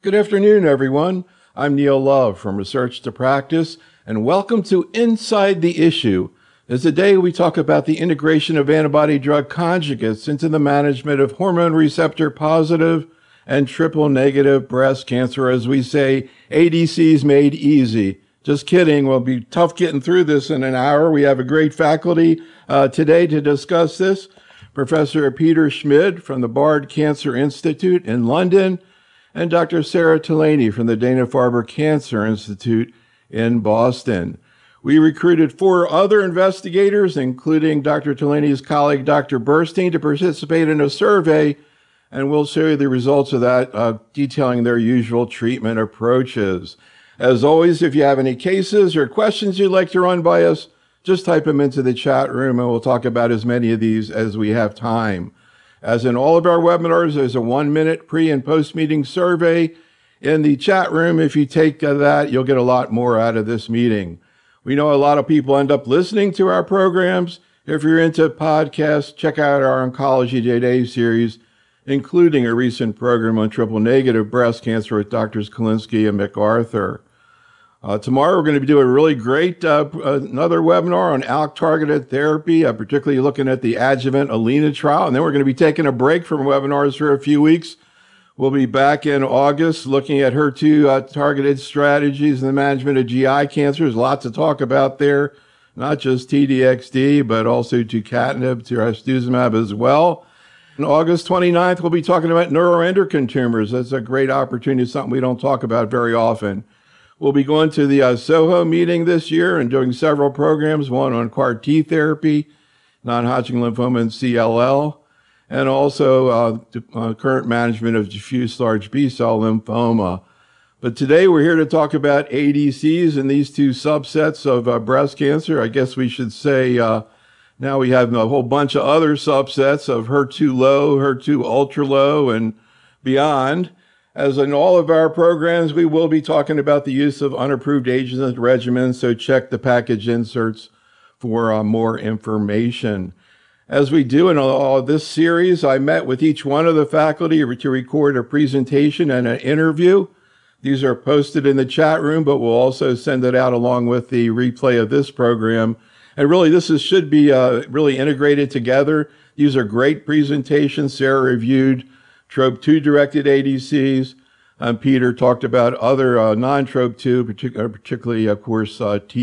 Good afternoon, everyone. I'm Neil Love from Research to Practice, and welcome to Inside the Issue. As today we talk about the integration of antibody-drug conjugates into the management of hormone receptor positive and triple negative breast cancer, as we say, ADCs made easy. Just kidding. We'll be tough getting through this in an hour. We have a great faculty today to discuss this. Professor Peter Schmid from the Bard Cancer Institute in London, and Dr. Sarah Tolaney from the Dana-Farber Cancer Institute in Boston. We recruited 4 other investigators, including Dr. Tolaney's colleague, Dr. Burstein, to participate in a survey, and we'll show you the results of that, detailing their usual treatment approaches. As always, if you have any cases or questions you'd like to run by us, just type them into the chat room, and we'll talk about as many of these as we have time. As in all of our webinars, there's a 1-minute pre- and post-meeting survey in the chat room. If you take that, you'll get a lot more out of this meeting. We know a lot of people end up listening to our programs. If you're into podcasts, check out our Oncology Today series, including a recent program on triple-negative breast cancer with Drs. Kalinsky and MacArthur. Tomorrow, we're going to be doing a really great another webinar on ALK-targeted therapy, particularly looking at the adjuvant ALINA trial. And then we're going to be taking a break from webinars for a few weeks. We'll be back in August looking at HER2 targeted strategies in the management of GI cancers. Lots to talk about there, not just T-DXd, but also tucatinib, trastuzumab as well. On August 29th, we'll be talking about neuroendocrine tumors. That's a great opportunity, something we don't talk about very often. We'll be going to the SOHO meeting this year and doing several programs, one on CAR-T therapy, non-Hodgkin lymphoma and CLL, and also current management of diffuse large B-cell lymphoma. But today we're here to talk about ADCs and these 2 subsets of breast cancer. I guess we should say now we have a whole bunch of other subsets of HER2 low, HER2 ultra low, and beyond. As in all of our programs, we will be talking about the use of unapproved agents and regimens, so check the package inserts for more information. As we do in all this series, I met with each one of the faculty to record a presentation and an interview. These are posted in the chat room, but we'll also send it out along with the replay of this program. And really, should be really integrated together. These are great presentations. Sarah reviewed TROP2-directed ADCs. Peter talked about other non-TROP2, particularly, of course,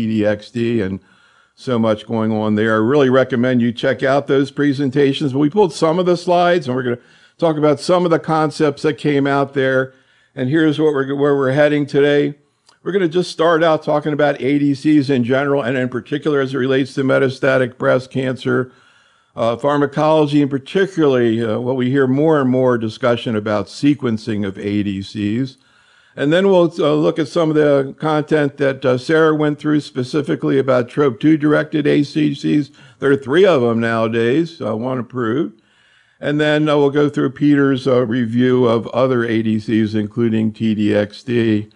T-DXd, and so much going on there. I really recommend you check out those presentations. But we pulled some of the slides, and we're going to talk about some of the concepts that came out there. And here's where we're heading today. We're going to just start out talking about ADCs in general, and in particular as it relates to metastatic breast cancer. Pharmacology, and particularly what we hear more and more discussion about sequencing of ADCs. And then we'll look at some of the content that Sarah went through specifically about TROP2-directed ADCs. There are 3 of them nowadays, 1 approved. And then we'll go through Peter's review of other ADCs, including T-DXd.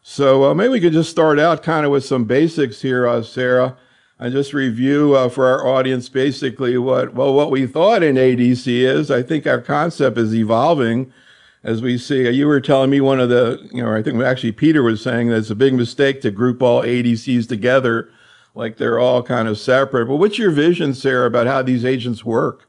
So maybe we could just start out kind of with some basics here, Sarah. And just review for our audience basically what we thought an ADC is. I think our concept is evolving as we see. You were telling me one of the, I think actually Peter was saying that it's a big mistake to group all ADCs together like they're all kind of separate. But what's your vision, Sarah, about how these agents work?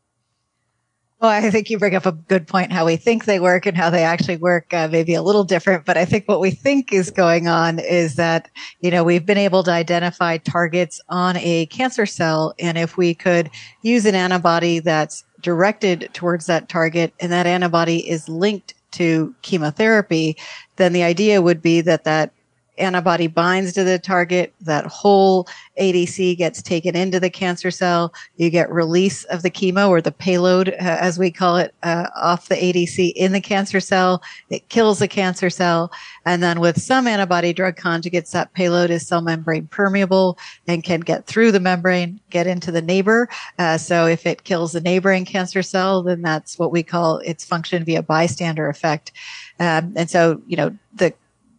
Well, I think you bring up a good point, how we think they work and how they actually work, maybe a little different. But I think what we think is going on is that, we've been able to identify targets on a cancer cell. And if we could use an antibody that's directed towards that target and that antibody is linked to chemotherapy, then the idea would be that antibody binds to the target, that whole ADC gets taken into the cancer cell, you get release of the chemo or the payload, as we call it, off the ADC in the cancer cell, it kills the cancer cell, and then with some antibody drug conjugates, that payload is cell membrane permeable and can get through the membrane, get into the neighbor. So if it kills the neighboring cancer cell, then that's what we call its function via bystander effect. And so, the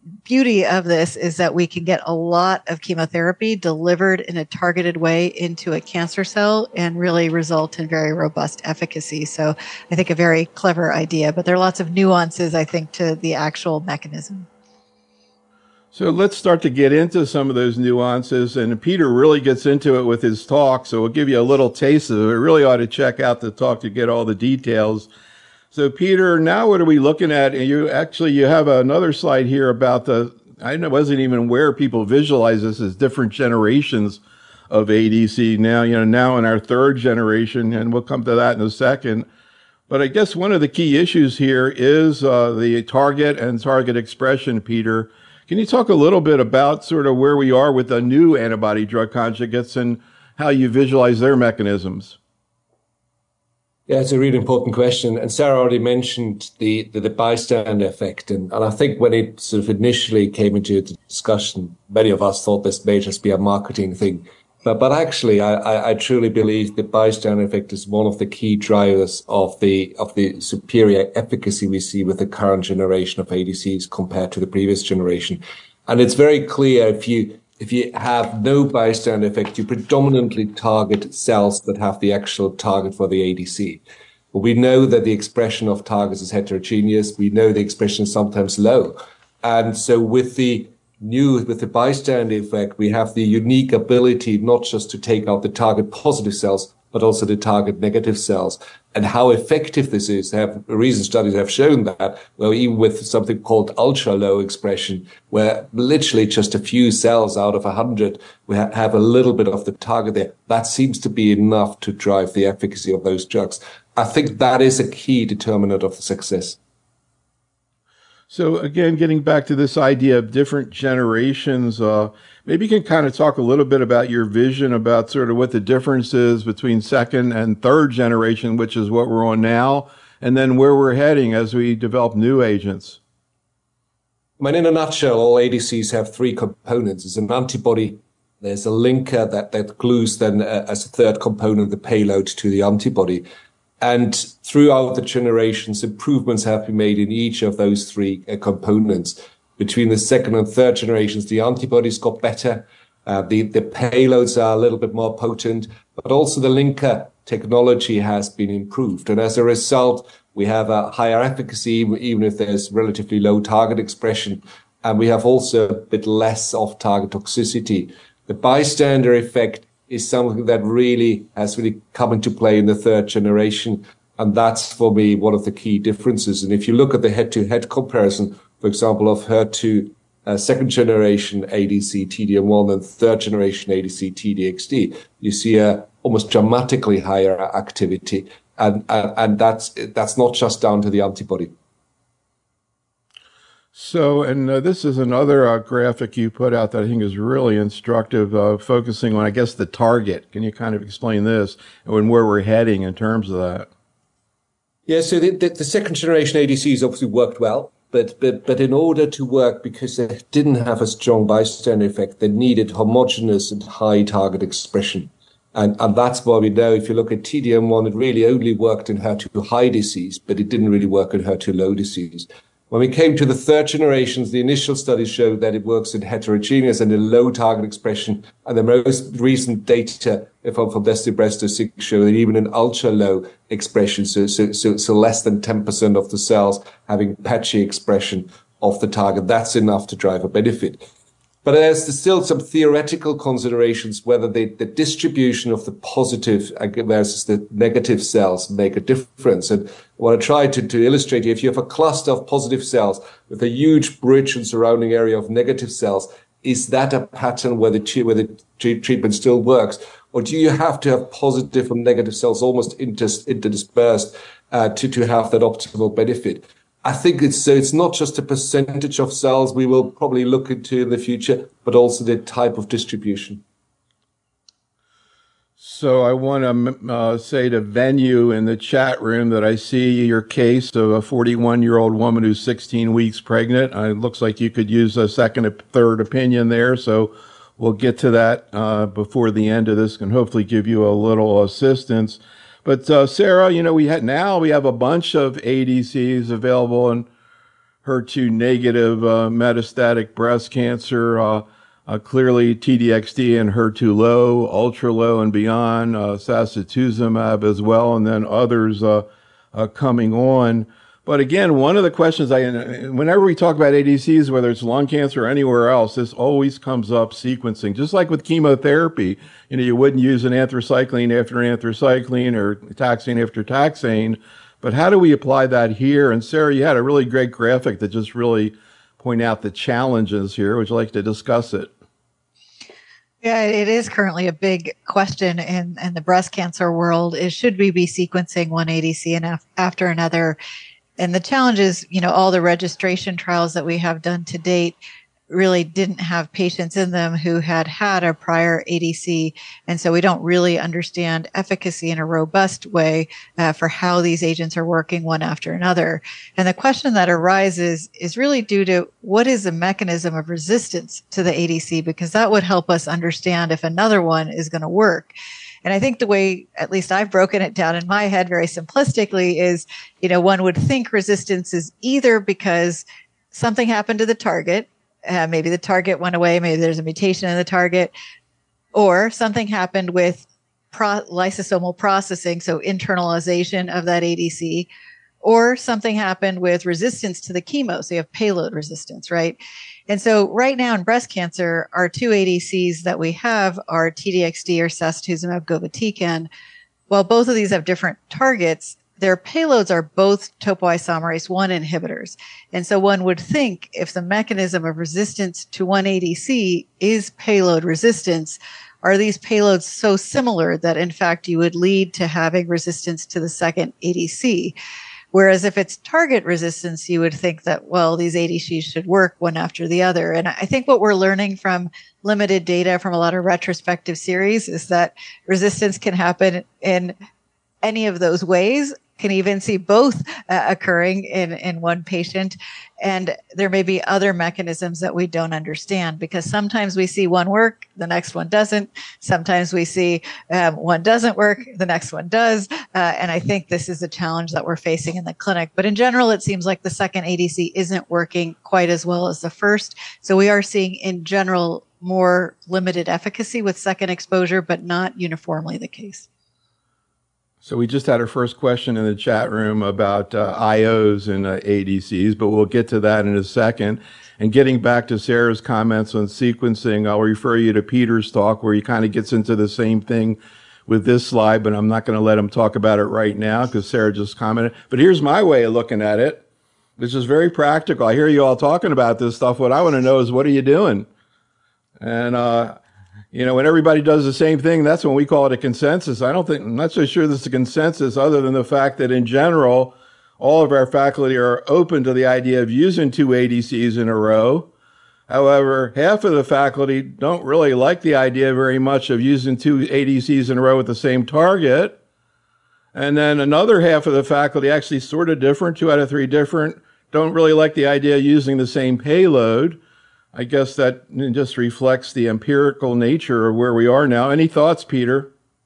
beauty of this is that we can get a lot of chemotherapy delivered in a targeted way into a cancer cell and really result in very robust efficacy. So I think a very clever idea, but there are lots of nuances, I think, to the actual mechanism. So let's start to get into some of those nuances. And Peter really gets into it with his talk. So we'll give you a little taste of it. Really ought to check out the talk to get all the details. So Peter, now what are we looking at? And you have another slide here about I wasn't even aware people visualize this as different generations of ADC. Now in our third generation, and we'll come to that in a second. But I guess one of the key issues here is the target and target expression, Peter. Can you talk a little bit about sort of where we are with the new antibody drug conjugates and how you visualize their mechanisms? Yeah, it's a really important question. And Sarah already mentioned the bystander effect. And I think when it sort of initially came into the discussion, many of us thought this may just be a marketing thing. But actually, I truly believe the bystander effect is one of the key drivers of the superior efficacy we see with the current generation of ADCs compared to the previous generation. And it's very clear if you have no bystander effect, you predominantly target cells that have the actual target for the ADC. But we know that the expression of targets is heterogeneous. We know the expression is sometimes low. And so with the bystander effect, we have the unique ability not just to take out the target positive cells, but also the target negative cells. And how effective this is, recent studies have shown that, well, even with something called ultra low expression, where literally just a few cells out of 100, we have a little bit of the target there. That seems to be enough to drive the efficacy of those drugs. I think that is a key determinant of the success. So again, getting back to this idea of different generations, maybe you can kind of talk a little bit about your vision about sort of what the difference is between second and third generation, which is what we're on now, and then where we're heading as we develop new agents. I mean, in a nutshell, all ADCs have three components. There's an antibody, there's a linker that glues then as a third component the payload to the antibody. And throughout the generations, improvements have been made in each of those three components. Between the second and third generations, the antibodies got better. The payloads are a little bit more potent, but also the linker technology has been improved. And as a result, we have a higher efficacy, even if there's relatively low target expression. And we have also a bit less off-target toxicity. The bystander effect is something that has really come into play in the third generation. And that's, for me, one of the key differences. And if you look at the head-to-head comparison, for example, of HER2 second generation ADC TDM1 and third generation ADC TDXD, you see a almost dramatically higher activity. And that's not just down to the antibody. So, and this is another graphic you put out that I think is really instructive, focusing on, I guess, the target. Can you kind of explain this and where we're heading in terms of that? Yeah, so the second generation ADCs obviously worked well, but in order to work, because they didn't have a strong bystander effect, they needed homogeneous and high target expression. And that's why we know if you look at TDM1, it really only worked in HER2 high disease, but it didn't really work in HER2 low disease. When we came to the third generations, the initial studies showed that it works in heterogeneous and in low target expression. And the most recent data from DESTINY-Breast06 show that even in ultra low expression, so less than 10% of the cells having patchy expression of the target, that's enough to drive a benefit. But there's still some theoretical considerations whether the distribution of the positive versus the negative cells make a difference. And what I try to illustrate here, if you have a cluster of positive cells with a huge bridge and surrounding area of negative cells, is that a pattern where the treatment still works? Or do you have to have positive and negative cells almost interdispersed to have that optimal benefit? I think it's not just a percentage of cells we will probably look into in the future, but also the type of distribution. So I want to say to Venue in the chat room that I see your case of a 41-year-old woman who's 16 weeks pregnant. It looks like you could use a second or third opinion there. So we'll get to that before the end of this and hopefully give you a little assistance. But Sarah, we have a bunch of ADCs available, and HER2 negative metastatic breast cancer, clearly TDXD and HER2 low, ultra low and beyond, sacituzumab as well, and then others coming on. But again, one of the questions whenever we talk about ADCs, whether it's lung cancer or anywhere else, this always comes up sequencing. Just like with chemotherapy, you wouldn't use an anthracycline after anthracycline or taxane after taxane. But how do we apply that here? And Sarah, you had a really great graphic that just really point out the challenges here. Would you like to discuss it? Yeah, it is currently a big question in the breast cancer world is should we be sequencing one ADC and after another? And the challenge is, all the registration trials that we have done to date really didn't have patients in them who had a prior ADC. And so we don't really understand efficacy in a robust way for how these agents are working one after another. And the question that arises is really due to what is the mechanism of resistance to the ADC, because that would help us understand if another one is going to work. And I think the way, at least I've broken it down in my head very simplistically, is, one would think resistance is either because something happened to the target, maybe the target went away, maybe there's a mutation in the target, or something happened with lysosomal processing, so internalization of that ADC, or something happened with resistance to the chemo, so you have payload resistance, right? And so right now in breast cancer, our two ADCs that we have are TDXD or sacituzumab govitecan. While both of these have different targets, their payloads are both topoisomerase 1 inhibitors. And so one would think if the mechanism of resistance to one ADC is payload resistance, are these payloads so similar that in fact you would lead to having resistance to the second ADC? Whereas if it's target resistance, you would think that, well, these ADCs should work one after the other. And I think what we're learning from limited data from a lot of retrospective series is that resistance can happen in any of those ways, can even see both occurring in one patient. And there may be other mechanisms that we don't understand, because sometimes we see one work, the next one doesn't. Sometimes we see one doesn't work, the next one does. And I think this is a challenge that we're facing in the clinic. But in general, it seems like the second ADC isn't working quite as well as the first. So we are seeing in general more limited efficacy with second exposure, but not uniformly the case. So we just had our first question in the chat room about IOs and ADCs, but we'll get to that in a second. And getting back to Sarah's comments on sequencing, I'll refer you to Peter's talk where he kind of gets into the same thing with this slide, but I'm not going to let him talk about it right now because Sarah just commented. But here's my way of looking at it, which is very practical. I hear you all talking about this stuff. What I want to know is, what are you doing? And, when everybody does the same thing, that's when we call it a consensus. I'm not so sure this is a consensus, other than the fact that in general, all of our faculty are open to the idea of using two ADCs in a row. However, half of the faculty don't really like the idea very much of using two ADCs in a row with the same target. And then another half of the faculty, actually sort of different, 2 out of 3 different, don't really like the idea of using the same payload. I guess that just reflects the empirical nature of where we are now. Any thoughts, Peter?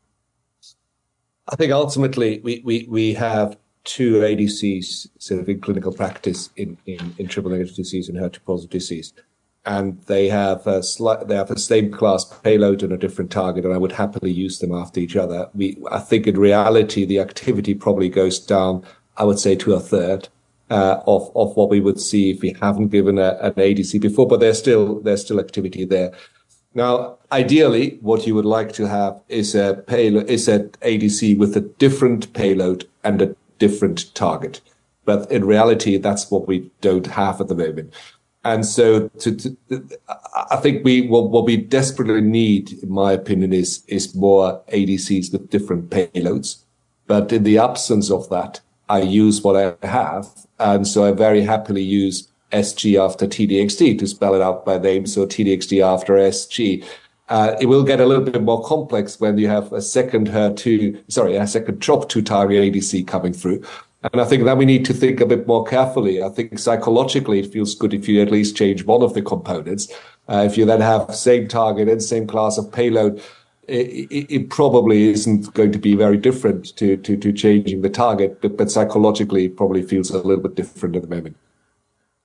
I think ultimately we have two ADCs sort of in clinical practice in triple negative disease and HER2 positive disease, and they have the same class payload and a different target, and I would happily use them after each other. I think in reality the activity probably goes down, I would say, to a third. Of what we would see if we haven't given an ADC before, but there's still activity there. Now, ideally, what you would like to have is an ADC with a different payload and a different target. But in reality, that's what we don't have at the moment. And so I think what we desperately need, in my opinion, is more ADCs with different payloads. But in the absence of that, I use what I have. And so I very happily use SG after TDXD to spell it out by name. So TDXD after SG. It will get a little bit more complex when you have a second TROP2 target ADC coming through. And I think that we need to think a bit more carefully. I think psychologically it feels good if you at least change one of the components. If you then have same target and same class of payload, it probably isn't going to be very different to changing the target, but psychologically it probably feels a little bit different at the moment.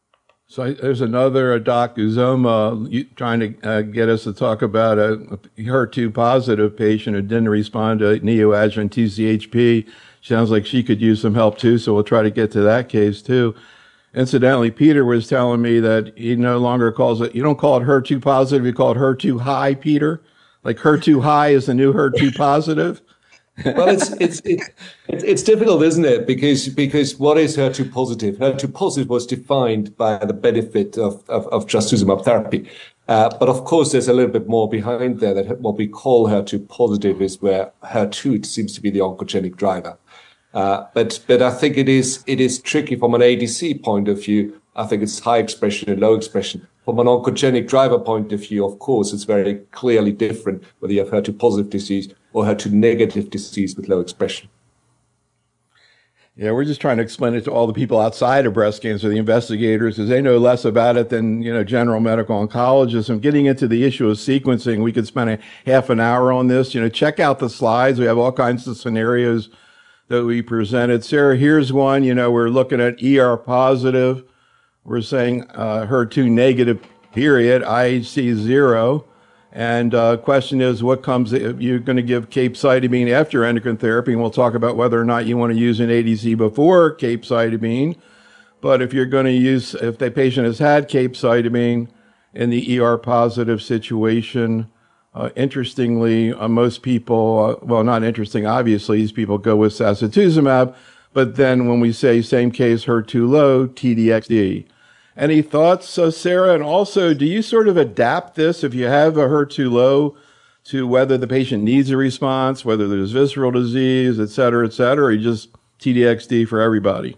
So there's another Doc Uzoma trying to get us to talk about a HER2 positive patient who didn't respond to neoadjuvant TCHP. Sounds like she could use some help too, so we'll try to get to that case too. Incidentally, Peter was telling me that he no longer calls it, you don't call it HER2 positive, you call it HER2 high, Peter. Like HER2 high is the new HER2 positive. Well, it's difficult, isn't it? Because what is HER2 positive? HER2 positive was defined by the benefit of trastuzumab therapy. But of course, there's a little bit more behind there. That what we call HER2 positive is where HER2 seems to be the oncogenic driver. But I think it is tricky from an ADC point of view. I think it's high expression and low expression. From an oncogenic driver point of view, of course, it's very clearly different whether you have HER2 positive disease or HER2 negative disease with low expression. Yeah, we're just trying to explain it to all the people outside of breast cancer, the investigators, because they know less about it than, general medical oncologists. And getting into the issue of sequencing, we could spend a half an hour on this. Check out the slides. We have all kinds of scenarios that we presented. Sarah, here's one. We're looking at ER positive. We're saying HER2 negative, period, IHC 0. And question is, what comes if you're going to give capecitabine after endocrine therapy? And we'll talk about whether or not you want to use an ADC before capecitabine. But if you're going to use, if the patient has had capecitabine in the ER positive situation, interestingly, most people, well, not interesting, obviously, these people go with sacituzumab. But then when we say same case, HER2 low, TDXD. Any thoughts, Sarah? And also, do you sort of adapt this if you have a HER2 low to whether the patient needs a response, whether there's visceral disease, et cetera, or you just TDXD for everybody?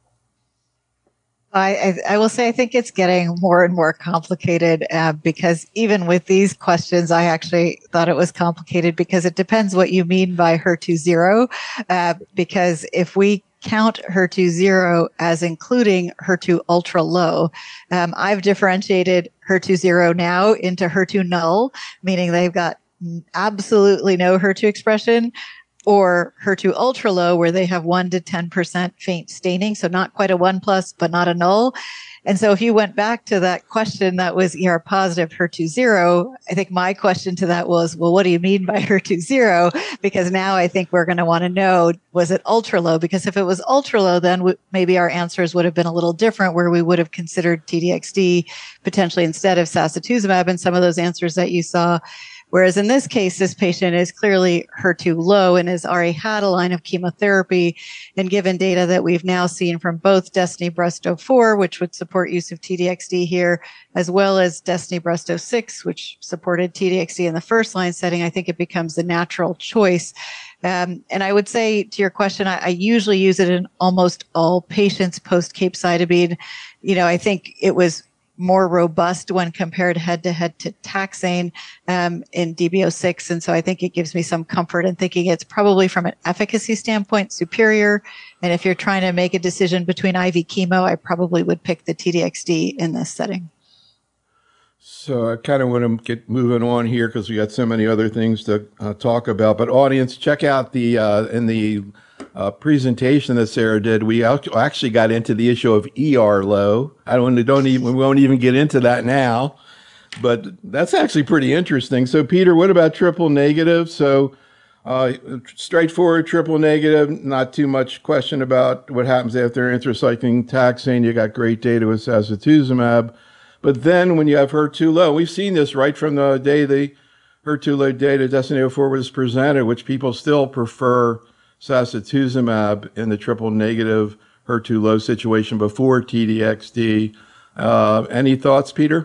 I will say I think it's getting more and more complicated because even with these questions, I actually thought it was complicated because it depends what you mean by HER2 zero. Because if we count HER2 zero as including HER2 ultra low, I've differentiated HER2 zero now into HER2 null, meaning they've got absolutely no HER2 expression, or HER2 ultra low, where they have 1 to 10% faint staining. So not quite a 1+, but not a null. And so if you went back to that question that was ER positive HER2 zero, I think my question to that was, well, what do you mean by HER2 zero? Because now I think we're going to want to know, was it ultra low? Because if it was ultra low, then maybe our answers would have been a little different, where we would have considered TDXD potentially instead of sacituzumab and some of those answers that you saw. Whereas in this case, this patient is clearly HER2 low and has already had a line of chemotherapy. And given data that we've now seen from both DESTINY-Breast04, which would support use of TDXD here, as well as DESTINY-Breast06, which supported TDXD in the first line setting, I think it becomes the natural choice. And I would say to your question, I usually use it in almost all patients post capecitabine. I think it was more robust when compared head-to-head to taxane in DB06. And so I think it gives me some comfort in thinking it's probably from an efficacy standpoint superior. And if you're trying to make a decision between IV chemo, I probably would pick the TDXD in this setting. So I kind of want to get moving on here because we got so many other things to talk about. But audience, check out the in the presentation that Sarah did. We actually got into the issue of ER low. We won't even get into that now, but that's actually pretty interesting. So Peter, what about triple negative? So straightforward triple negative, not too much question about what happens after anthracycline taxane. You got great data with sacituzumab. But then when you have HER2 low, we've seen this right from the day the HER2 low data DESTINY-04 was presented, which people still prefer sacituzumab in the triple negative HER2 low situation before TDXD. Any thoughts, Peter?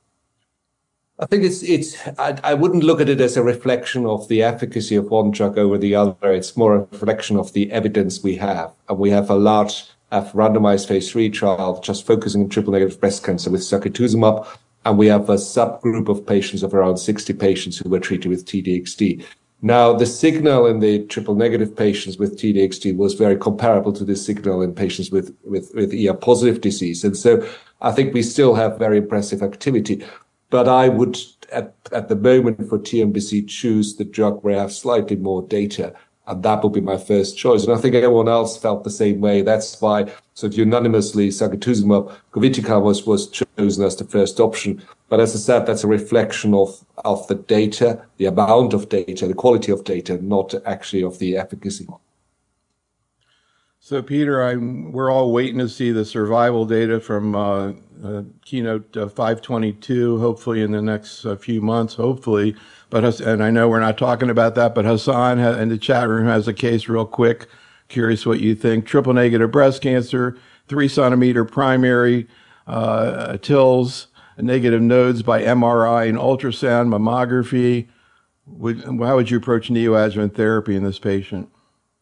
I think I wouldn't look at it as a reflection of the efficacy of one drug over the other. It's more a reflection of the evidence we have. And we have a large randomized phase 3 trial just focusing on triple negative breast cancer with sacituzumab. And we have a subgroup of patients of around 60 patients who were treated with TDXD. Now, the signal in the triple negative patients with TDXD was very comparable to the signal in patients with ER positive disease. And so I think we still have very impressive activity. But I would, at the moment for TNBC, choose the drug where I have slightly more data. And that would be my first choice. And I think everyone else felt the same way. That's why sort of unanimously sacituzumab govitecan was chosen as the first option. But as I said, that's a reflection of the data, the amount of data, the quality of data, not actually of the efficacy. So, Peter, we're all waiting to see the survival data from Keynote 522, hopefully in the next few months, hopefully. And I know we're not talking about that, but Hassan in the chat room has a case real quick. Curious what you think. Triple negative breast cancer, 3-centimeter primary, TILs, negative nodes by MRI and ultrasound mammography. How would you approach neoadjuvant therapy in this patient?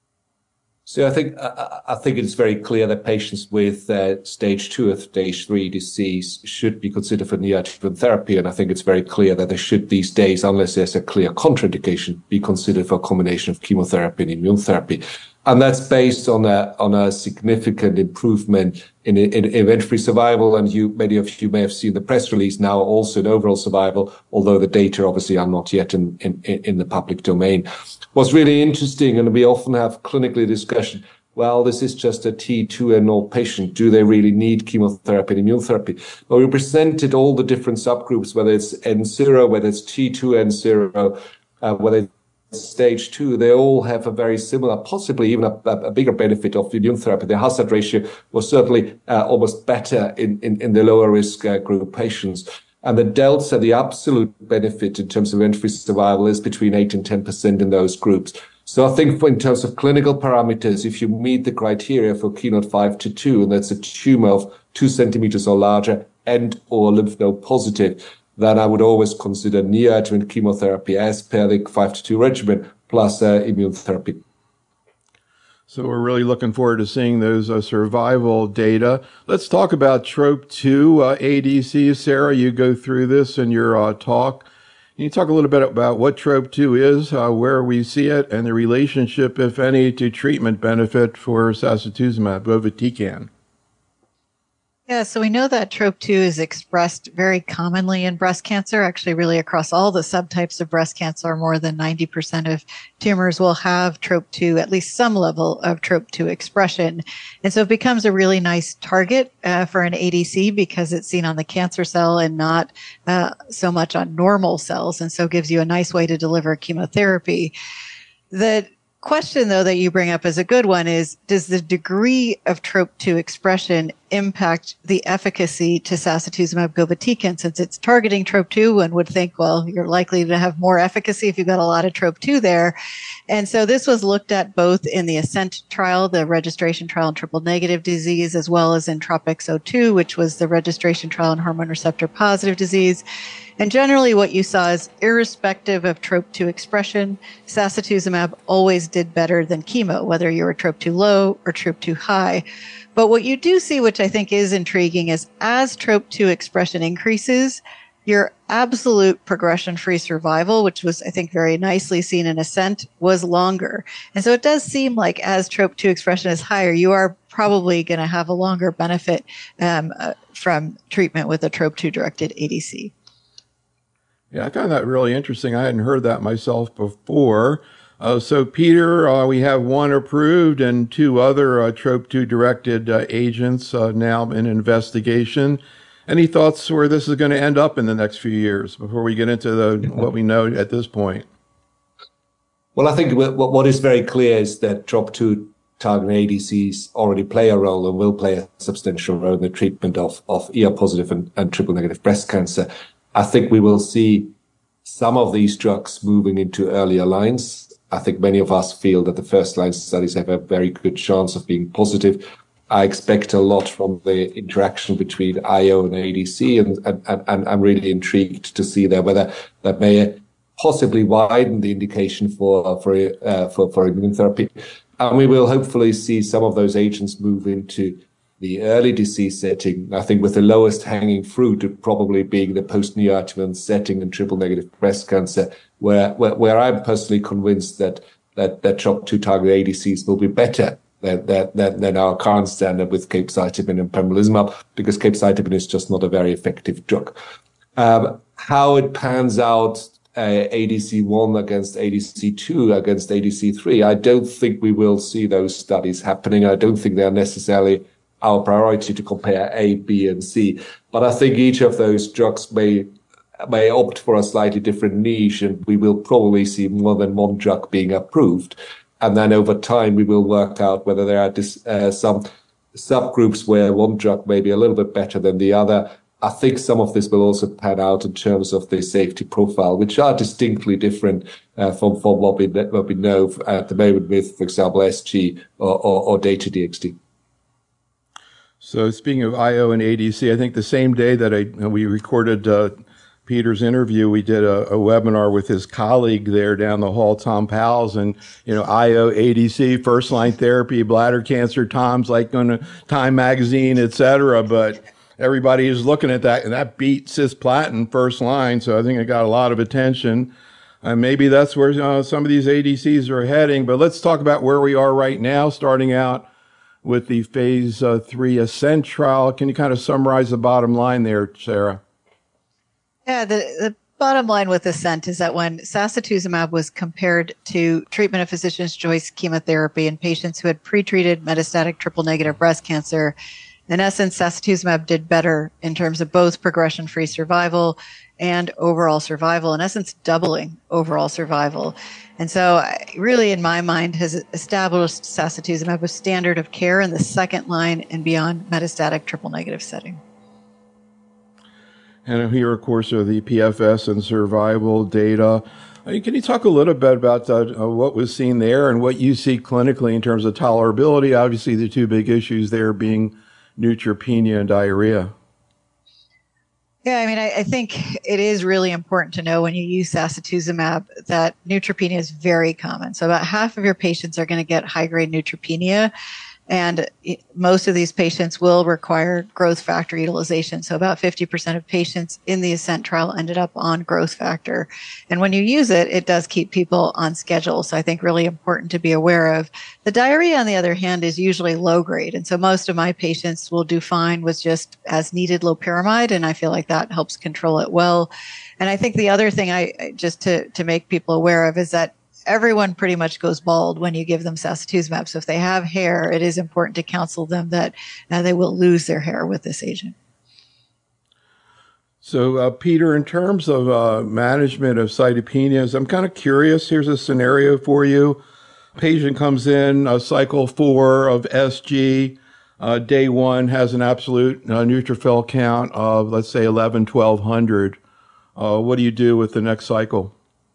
So I think it's very clear that patients with stage 2 or stage 3 disease should be considered for neoadjuvant therapy. And I think it's very clear that they should these days, unless there's a clear contraindication, be considered for a combination of chemotherapy and immune therapy. And that's based on a significant improvement in event-free survival. And many of you may have seen the press release now also in overall survival, although the data obviously are not yet in the public domain. What's really interesting, and we often have clinically discussion, well, this is just a T2N0 patient. Do they really need chemotherapy and immune therapy? Well, we presented all the different subgroups, whether it's N0, whether it's T2N0, whether it's stage 2, they all have a very similar, possibly even a bigger benefit of immune therapy. The hazard ratio was certainly almost better in the lower risk group patients. And the delta, the absolute benefit in terms of event-free survival is between 8 and 10% in those groups. So I think in terms of clinical parameters, if you meet the criteria for Keynote 522, and that's a tumor of 2 centimeters or larger and or lymph node positive, then I would always consider neoadjuvant chemotherapy as per the 522 regimen plus immune therapy. So we're really looking forward to seeing those survival data. Let's talk about TROP2 ADC. Sarah, you go through this in your talk. Can you talk a little bit about what TROP2 is, where we see it, and the relationship, if any, to treatment benefit for sacituzumab govitecan? Yeah, so we know that TROP2 is expressed very commonly in breast cancer, actually really across all the subtypes of breast cancer. More than 90% of tumors will have TROP2, at least some level of TROP2 expression. And so it becomes a really nice target for an ADC because it's seen on the cancer cell and not so much on normal cells, and so gives you a nice way to deliver chemotherapy. The question, though, that you bring up as a good one is, does the degree of TROP2 expression impact the efficacy to sacituzumab govitecan? Since it's targeting TROP2, one would think, well, you're likely to have more efficacy if you've got a lot of TROP2 there. And so this was looked at both in the ASCENT trial, the registration trial in triple negative disease, as well as in TROPiCS-02, which was the registration trial in hormone receptor positive disease. And generally what you saw is, irrespective of TROP2 expression, sacituzumab always did better than chemo, whether you were TROP2 low or TROP2 high. But what you do see, which I think is intriguing, is as TROP2 expression increases, your absolute progression-free survival, which was, I think, very nicely seen in ASCENT, was longer. And so it does seem like as TROP2 expression is higher, you are probably going to have a longer benefit from treatment with a TROP2-directed ADC. Yeah, I found that really interesting. I hadn't heard that myself before. So, Peter, we have one approved and 2 other TROP2-directed agents now in investigation. Any thoughts where this is going to end up in the next few years before we get into what we know at this point? Well, I think what is very clear is that TROP2 targeted ADCs already play a role and will play a substantial role in the treatment of ER-positive and triple-negative breast cancer. I think we will see some of these drugs moving into earlier lines. I think many of us feel that the first-line studies have a very good chance of being positive. I expect a lot from the interaction between IO and ADC, and I'm really intrigued to see whether that may possibly widen the indication for immune therapy. And we will hopefully see some of those agents move into the early disease setting. I think with the lowest hanging fruit probably being the post-neoadjuvant setting in triple-negative breast cancer, where I'm personally convinced that TROP2 target ADCs will be better than our current standard with capecitabine and pembrolizumab, because capecitabine is just not a very effective drug. How it pans out ADC1 against ADC2 against ADC3. I don't think we will see those studies happening. I don't think they're necessarily our priority to compare A, B, and C. But I think each of those drugs may opt for a slightly different niche, and we will probably see more than one drug being approved. And then over time, we will work out whether there are some subgroups where one drug may be a little bit better than the other. I think some of this will also pan out in terms of the safety profile, which are distinctly different from what we know at the moment with, for example, SG or Dato-DXd. So speaking of IO and ADC, I think the same day that we recorded Peter's interview, we did a webinar with his colleague there down the hall, Tom Powles, and, IO, ADC, first line therapy, bladder cancer, Tom's like on a Time magazine, et cetera. But everybody is looking at that, and that beat cisplatin first line. So I think it got a lot of attention. And maybe that's where some of these ADCs are heading. But let's talk about where we are right now, starting out with the phase 3 ASCENT trial. Can you kind of summarize the bottom line there, Sarah? Yeah, the bottom line with ASCENT is that when sacituzumab was compared to treatment of physician's choice chemotherapy in patients who had pretreated metastatic triple-negative breast cancer, in essence, sacituzumab did better in terms of both progression-free survival and overall survival, in essence, doubling overall survival. And so really, in my mind, has established sacituzumab as standard of care in the second line and beyond metastatic triple-negative setting. And here, of course, are the PFS and survival data. Can you talk a little bit about what was seen there and what you see clinically in terms of tolerability? Obviously, the two big issues there being neutropenia and diarrhea. Yeah, I mean, I think it is really important to know when you use sacituzumab that neutropenia is very common. So about half of your patients are going to get high-grade neutropenia. And most of these patients will require growth factor utilization. So about 50% of patients in the ASCENT trial ended up on growth factor. And when you use it, it does keep people on schedule. So I think really important to be aware of. The diarrhea, on the other hand, is usually low grade. And so most of my patients will do fine with just as needed loperamide. And I feel like that helps control it well. And I think the other thing just to make people aware of is that everyone pretty much goes bald when you give them sacituzumab. So if they have hair, it is important to counsel them that they will lose their hair with this agent. So, Peter, in terms of management of cytopenias, I'm kind of curious. Here's a scenario for you. Patient comes in, cycle 4 of SG, day 1 has an absolute neutrophil count of, let's say, 1,100. What do you do with the next cycle?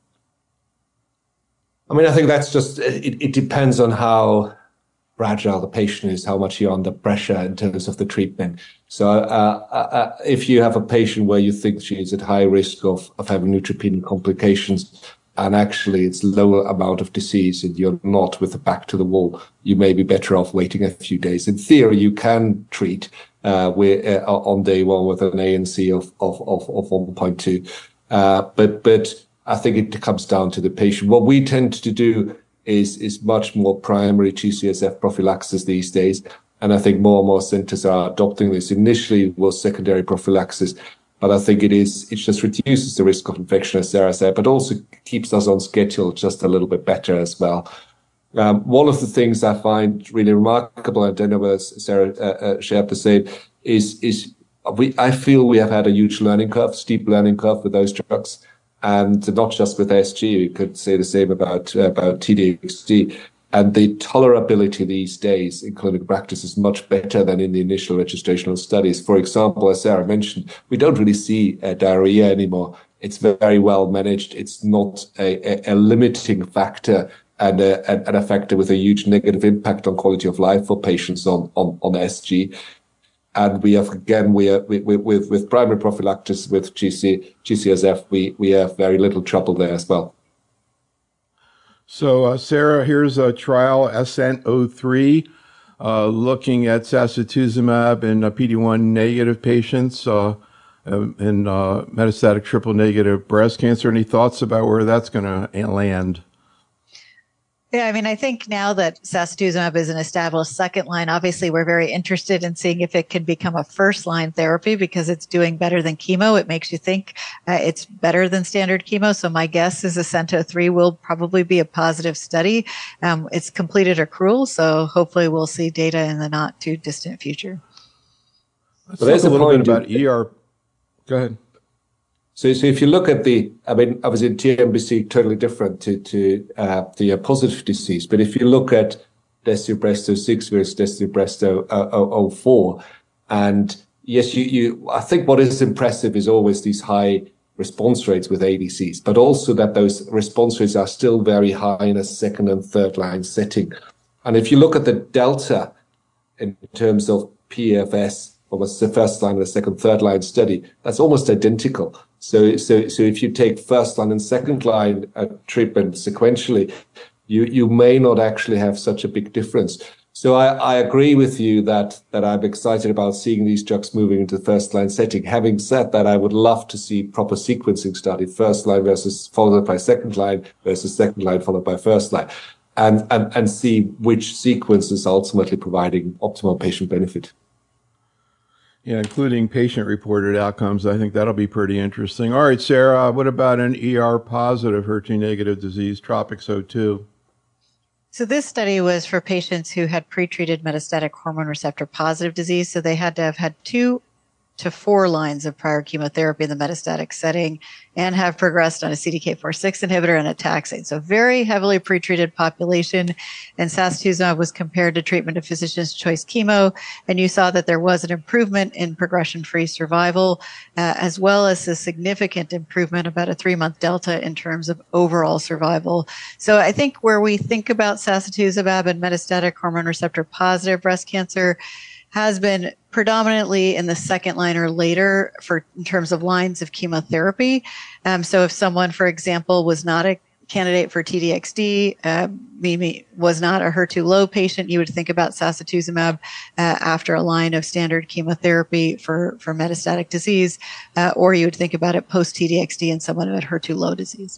I mean, I think that's just, it depends on how fragile the patient is, how much you're under pressure in terms of the treatment. So if you have a patient where you think she is at high risk of having neutropenic complications, and actually it's lower amount of disease and you're not with the back to the wall, you may be better off waiting a few days. In theory, you can treat on day 1 with an ANC of 1.2. But I think it comes down to the patient. What we tend to do is much more primary G-CSF prophylaxis these days. And I think more and more centers are adopting this. Initially, it was secondary prophylaxis, but I think it just reduces the risk of infection, as Sarah said, but also keeps us on schedule just a little bit better as well. One of the things I find really remarkable, and I don't know whether Sarah shared the same, I feel we have had a huge learning curve, steep learning curve with those drugs. And not just with SG, you could say the same about T-DXd. And the tolerability these days in clinical practice is much better than in the initial registrational studies. For example, as Sarah mentioned, we don't really see diarrhea anymore. It's very well managed. It's not a limiting factor and a factor with a huge negative impact on quality of life for patients on SG. And we have, again, with primary prophylaxis with G-CSF, we have very little trouble there as well. So, Sarah, here's a trial, ASCENT-03, looking at sacituzumab in PD-1 negative patients in metastatic triple negative breast cancer. Any thoughts about where that's going to land? Yeah, I mean, I think now that sacituzumab is an established second line, obviously we're very interested in seeing if it can become a first line therapy because it's doing better than chemo. It makes you think it's better than standard chemo. So my guess is ASCENT 3 will probably be a positive study. It's completed accrual, so hopefully we'll see data in the not too distant future. Let's talk a little bit about ER. Go ahead. So if you look at obviously TNBC totally different to the positive disease, but if you look at DESTINY-Breast 06 versus DESTINY-Breast 04, and yes, I think what is impressive is always these high response rates with ADCs, but also that those response rates are still very high in a second and third line setting. And if you look at the delta in terms of PFS, almost the first line and the second, third line study, that's almost identical. So if you take first line and second line treatment sequentially, you may not actually have such a big difference. So I agree with you that I'm excited about seeing these drugs moving into the first line setting. Having said that, I would love to see proper sequencing study, first line versus followed by second line versus second line followed by first line, and see which sequence is ultimately providing optimal patient benefit. Yeah, including patient-reported outcomes. I think that'll be pretty interesting. All right, Sarah, what about an ER-positive, HER2-negative disease, TROPiCS-02? So this study was for patients who had pretreated metastatic hormone receptor-positive disease. So they had to have had 2 to 4 lines of prior chemotherapy in the metastatic setting and have progressed on a CDK4/6 inhibitor and a taxane. So very heavily pretreated population. And sacituzumab was compared to treatment of physician's choice chemo. And you saw that there was an improvement in progression-free survival, as well as a significant improvement, about a 3-month delta in terms of overall survival. So I think where we think about sacituzumab and metastatic hormone receptor positive breast cancer has been predominantly in the second line or later in terms of lines of chemotherapy. So if someone, for example, was not a candidate for TDXD, was not a HER2 low patient, you would think about sacituzumab after a line of standard chemotherapy for metastatic disease, or you would think about it post TDXD in someone who had HER2 low disease.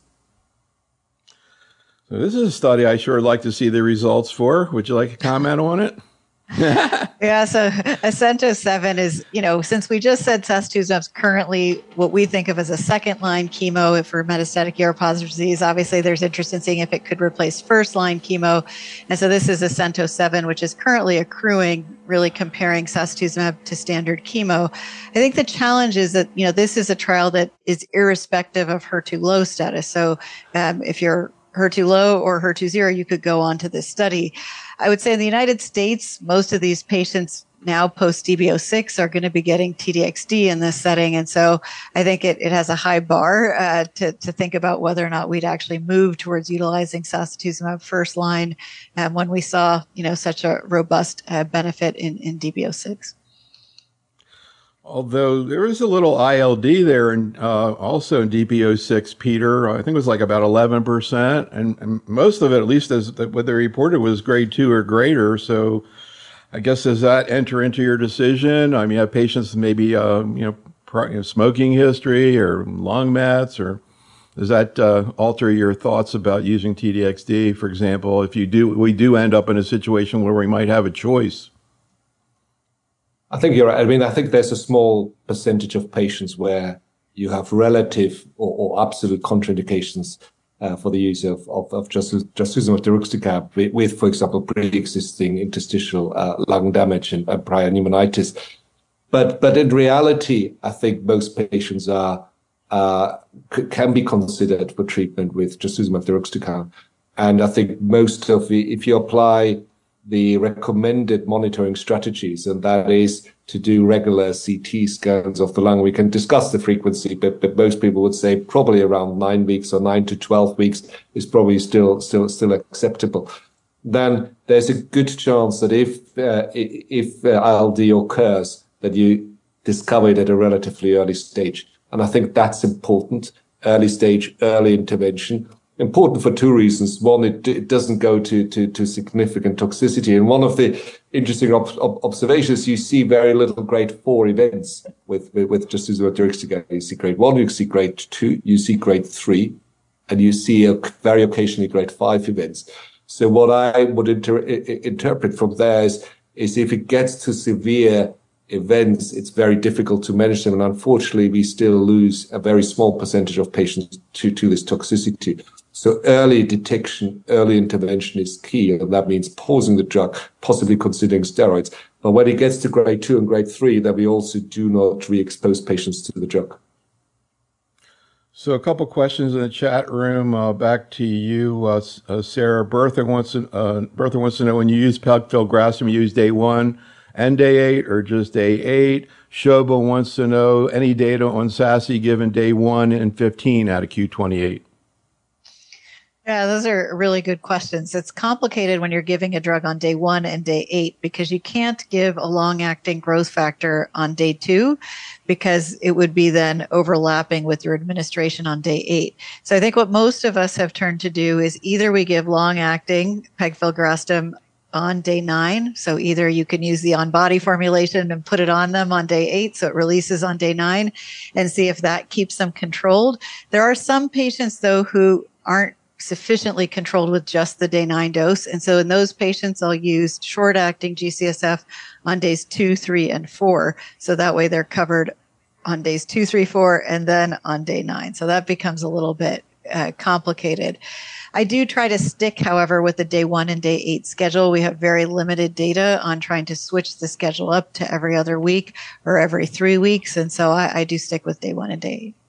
So this is a study I sure would like to see the results for. Would you like to comment on it? Yeah, so ASCENT 7 is, since we just said sacituzumab is currently what we think of as a second line chemo for metastatic ER-positive disease, obviously there's interest in seeing if it could replace first line chemo. And so this is ASCENT 7, which is currently accruing, really comparing sacituzumab to standard chemo. I think the challenge is that, this is a trial that is irrespective of HER2 low status. So if you're HER2 low or HER2 zero, you could go on to this study. I would say in the United States, most of these patients now post DB06 are going to be getting TDXD in this setting. And so I think it has a high bar to think about whether or not we'd actually move towards utilizing sacituzumab first line when we saw, such a robust benefit in DB06. Although there is a little ILD there, and also in DB06, Peter, I think it was like about 11%, and most of it, at least as what they reported, was grade 2 or greater. So I guess does that enter into your decision? I mean, you have patients maybe smoking history or lung mets, or does that alter your thoughts about using TDXD, for example, if we do end up in a situation where we might have a choice? I think you're right. I mean, I think there's a small percentage of patients where you have relative or absolute contraindications for the use of trastuzumab deruxtecan with, for example, pre-existing interstitial lung damage and prior pneumonitis. But in reality, I think most patients can be considered for treatment with trastuzumab deruxtecan. And I think if you apply the recommended monitoring strategies, and that is to do regular CT scans of the lung. We can discuss the frequency, but most people would say probably around 9 weeks or 9 to 12 weeks is probably still acceptable. Then there's a good chance that if ILD occurs, that you discover it at a relatively early stage. And I think that's important. Early stage, early intervention. Important for 2 reasons. One, it doesn't go to significant toxicity. And one of the interesting observations, you see very little grade 4 events with trastuzumab deruxtecan. You see grade 1, you see grade 2, you see grade 3, and you see very occasionally grade 5 events. So what I would interpret from there is if it gets to severe events, it's very difficult to manage them. And unfortunately, we still lose a very small percentage of patients to this toxicity. So early detection, early intervention is key. And that means pausing the drug, possibly considering steroids. But when it gets to grade 2 and grade 3, then we also do not re-expose patients to the drug. So a couple questions in the chat room. Back to you, Sarah. Bertha wants to know, when you use pegfilgrastim, you use day 1 and day 8 or just day 8? Shoba wants to know any data on SASI given day 1 and 15 out of Q28. Yeah, those are really good questions. It's complicated when you're giving a drug on day 1 and day 8 because you can't give a long-acting growth factor on day 2 because it would be then overlapping with your administration on day 8. So I think what most of us have turned to do is either we give long-acting pegfilgrastim on day 9. So either you can use the on-body formulation and put it on them on day 8 so it releases on day 9 and see if that keeps them controlled. There are some patients, though, who aren't sufficiently controlled with just the day 9 dose. And so in those patients, I'll use short-acting G-CSF on days 2, 3, and 4. So that way they're covered on days 2, 3, 4, and then on day 9. So that becomes a little bit complicated. I do try to stick, however, with the day 1 and day 8 schedule. We have very limited data on trying to switch the schedule up to every other week or every 3 weeks. And so I do stick with day 1 and day 8.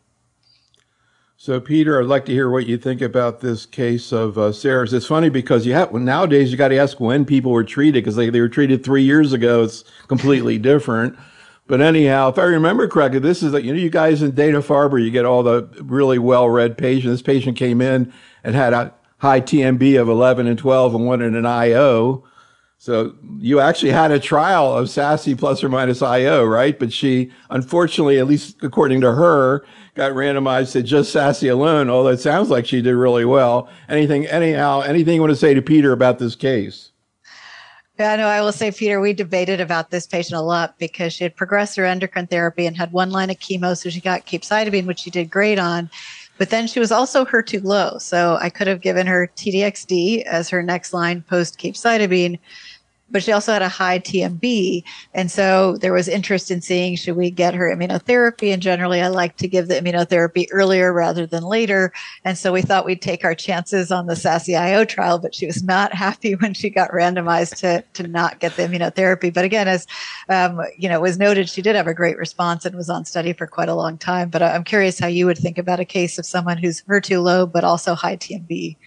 So, Peter, I'd like to hear what you think about this case of Sarah's. It's funny because nowadays you got to ask when people were treated because they were treated 3 years ago. It's completely different. But anyhow, if I remember correctly, this is you guys in Dana-Farber, you get all the really well-read patients. This patient came in and had a high TMB of 11 and 12 and wanted an IO. So you actually had a trial of SASI plus or minus IO, right? But she, unfortunately, at least according to her, got randomized to just SASI alone, although it sounds like she did really well. Anything you want to say to Peter about this case? Yeah, no, I will say, Peter, we debated about this patient a lot because she had progressed through endocrine therapy and had 1 line of chemo, so she got capecitabine, which she did great on. But then she was also HER2 low, so I could have given her TDXD as her next line post capecitabine. But she also had a high TMB. And so there was interest in seeing, should we get her immunotherapy? And generally, I like to give the immunotherapy earlier rather than later. And so we thought we'd take our chances on the SASI-IO trial, but she was not happy when she got randomized to not get the immunotherapy. But again, as was noted, she did have a great response and was on study for quite a long time. But I'm curious how you would think about a case of someone who's HER2 low, but also high TMB.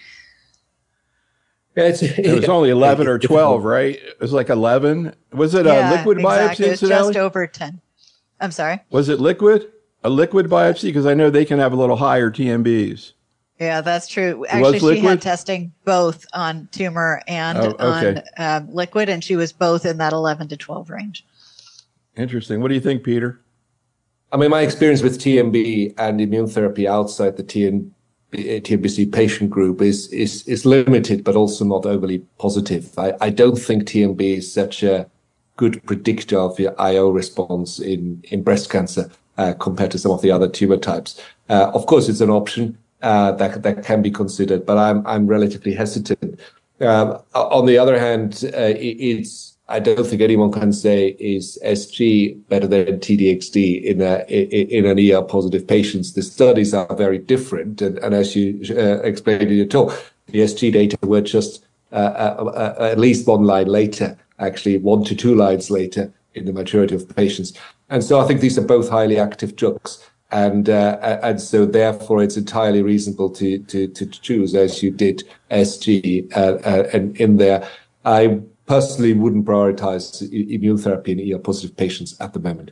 It was only 11 or 12, right? It was like 11. Was it a liquid biopsy? It was just over 10. I'm sorry. Was it liquid? A liquid biopsy? Because I know they can have a little higher TMBs. Yeah, that's true. Actually, she had testing both on tumor and on liquid, and she was both in that 11 to 12 range. Interesting. What do you think, Peter? I mean, my experience with TMB and immune therapy outside the TNBC patient group is limited, but also not overly positive. I don't think TMB is such a good predictor of the IO response in breast cancer compared to some of the other tumor types. Of course, it's an option that can be considered, but I'm relatively hesitant. On the other hand, I don't think anyone can say is SG better than TDXD in an ER positive patients. The studies are very different, and as you explained in your talk, the SG data were just at least 1 line later, actually 1 to 2 lines later in the majority of patients. And so I think these are both highly active drugs, and so therefore it's entirely reasonable to choose, as you did, SG and in there. I personally wouldn't prioritize immune therapy in ER-positive patients at the moment.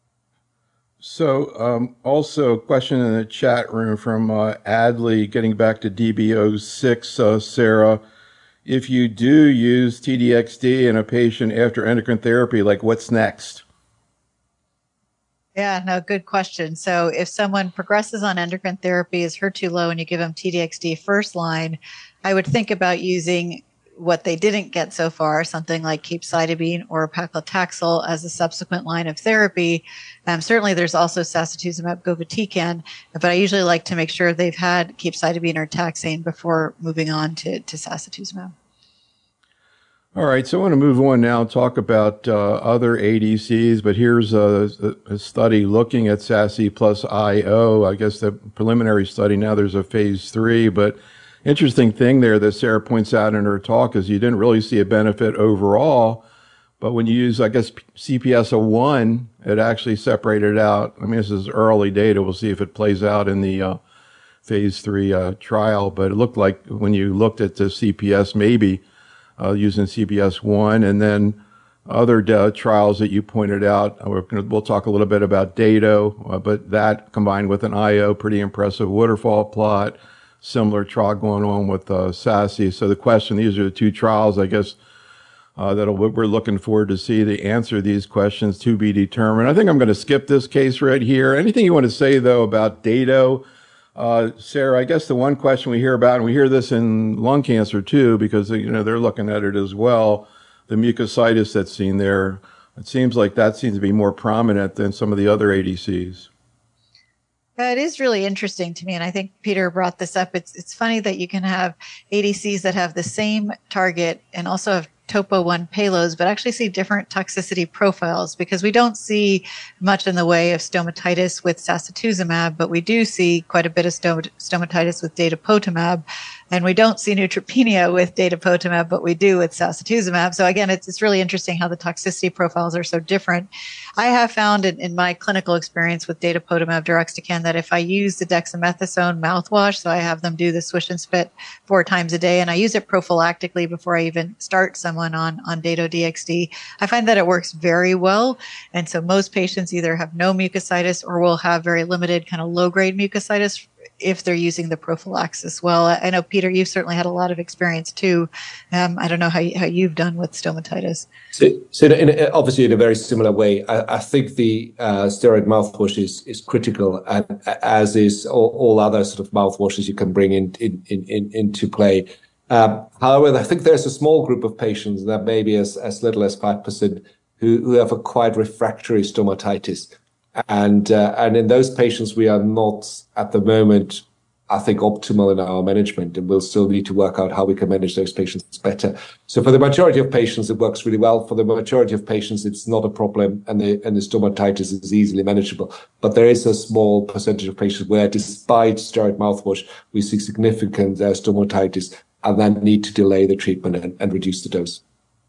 So also a question in the chat room from Adley, getting back to DB06, Sarah. If you do use TDXD in a patient after endocrine therapy, like what's next? Yeah, no, good question. So if someone progresses on endocrine therapy, is HER2 low, and you give them TDXD first line, I would think about using what they didn't get so far, something like capecitabine or paclitaxel as a subsequent line of therapy. Certainly there's also sacituzumab govitecan, but I usually like to make sure they've had capecitabine or taxane before moving on to sacituzumab. All right, so I want to move on now and talk about other ADCs, but here's a study looking at SASI plus IO. I guess the preliminary study, now there's a phase 3, but interesting thing there that Sarah points out in her talk is you didn't really see a benefit overall, but when you use, I guess, CPS-01, it actually separated out. I mean, this is early data. We'll see if it plays out in the phase 3 trial, but it looked like when you looked at the CPS, maybe using CPS-1, and then other trials that you pointed out. We'll talk a little bit about Dato, but that combined with an IO, pretty impressive waterfall plot, similar trial going on with SASI. So the question, these are the two trials, I guess, that we're looking forward to see the answer to these questions to be determined. I think I'm going to skip this case right here. Anything you want to say, though, about Dato? Sarah, I guess the one question we hear about, and we hear this in lung cancer too, because they're looking at it as well, the mucositis that's seen there. It seems like that seems to be more prominent than some of the other ADCs. It is really interesting to me, and I think Peter brought this up. It's funny that you can have ADCs that have the same target and also have topo-1 payloads, but actually see different toxicity profiles, because we don't see much in the way of stomatitis with sacituzumab, but we do see quite a bit of stomatitis with datopotamab, and we don't see neutropenia with datopotamab, but we do with sacituzumab. So again, it's really interesting how the toxicity profiles are so different. I have found in my clinical experience with datopotamab deruxtecan that if I use the dexamethasone mouthwash, so I have them do the swish and spit 4 times a day, and I use it prophylactically before I even start someone on Dato-DXd, I find that it works very well. And so most patients either have no mucositis or will have very limited kind of low-grade mucositis if they're using the prophylaxis well. I know, Peter, you've certainly had a lot of experience too. I don't know how you've done with stomatitis. So obviously in a very similar way, I think the steroid mouthwash is critical, as is all other sort of mouthwashes you can bring into play. However, I think there's a small group of patients, that maybe as little as 5%, who have a quite refractory stomatitis. And in those patients, we are not at the moment, I think, optimal in our management, and we'll still need to work out how we can manage those patients better. So for the majority of patients, it works really well. For the majority of patients, it's not a problem, and the stomatitis is easily manageable. But there is a small percentage of patients where, despite steroid mouthwash, we see significant stomatitis, and then need to delay the treatment and reduce the dose.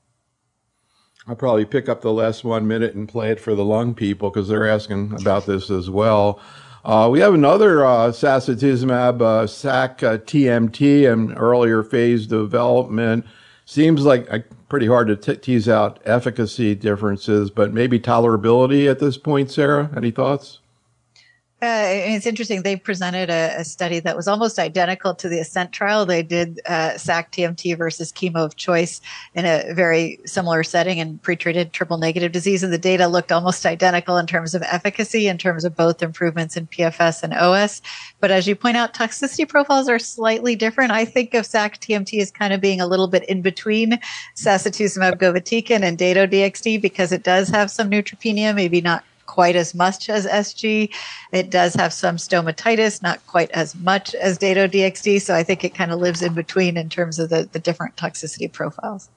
I'll probably pick up the last 1 minute and play it for the lung people, because they're asking about this as well. We have another sacituzumab, SAC-TMT, in earlier phase development. Seems like pretty hard to tease out efficacy differences, but maybe tolerability at this point. Sarah, any thoughts? It's interesting. They presented a study that was almost identical to the ASCENT trial. They did SAC-TMT versus chemo of choice in a very similar setting in pretreated triple-negative disease, and the data looked almost identical in terms of efficacy, in terms of both improvements in PFS and OS. But as you point out, toxicity profiles are slightly different. I think of SAC-TMT as kind of being a little bit in between sacituzumab govitecan and Dato-DXd, because it does have some neutropenia, maybe not quite as much as SG. It does have some stomatitis, not quite as much as Dato-DXd. So I think it kind of lives in between in terms of the different toxicity profiles.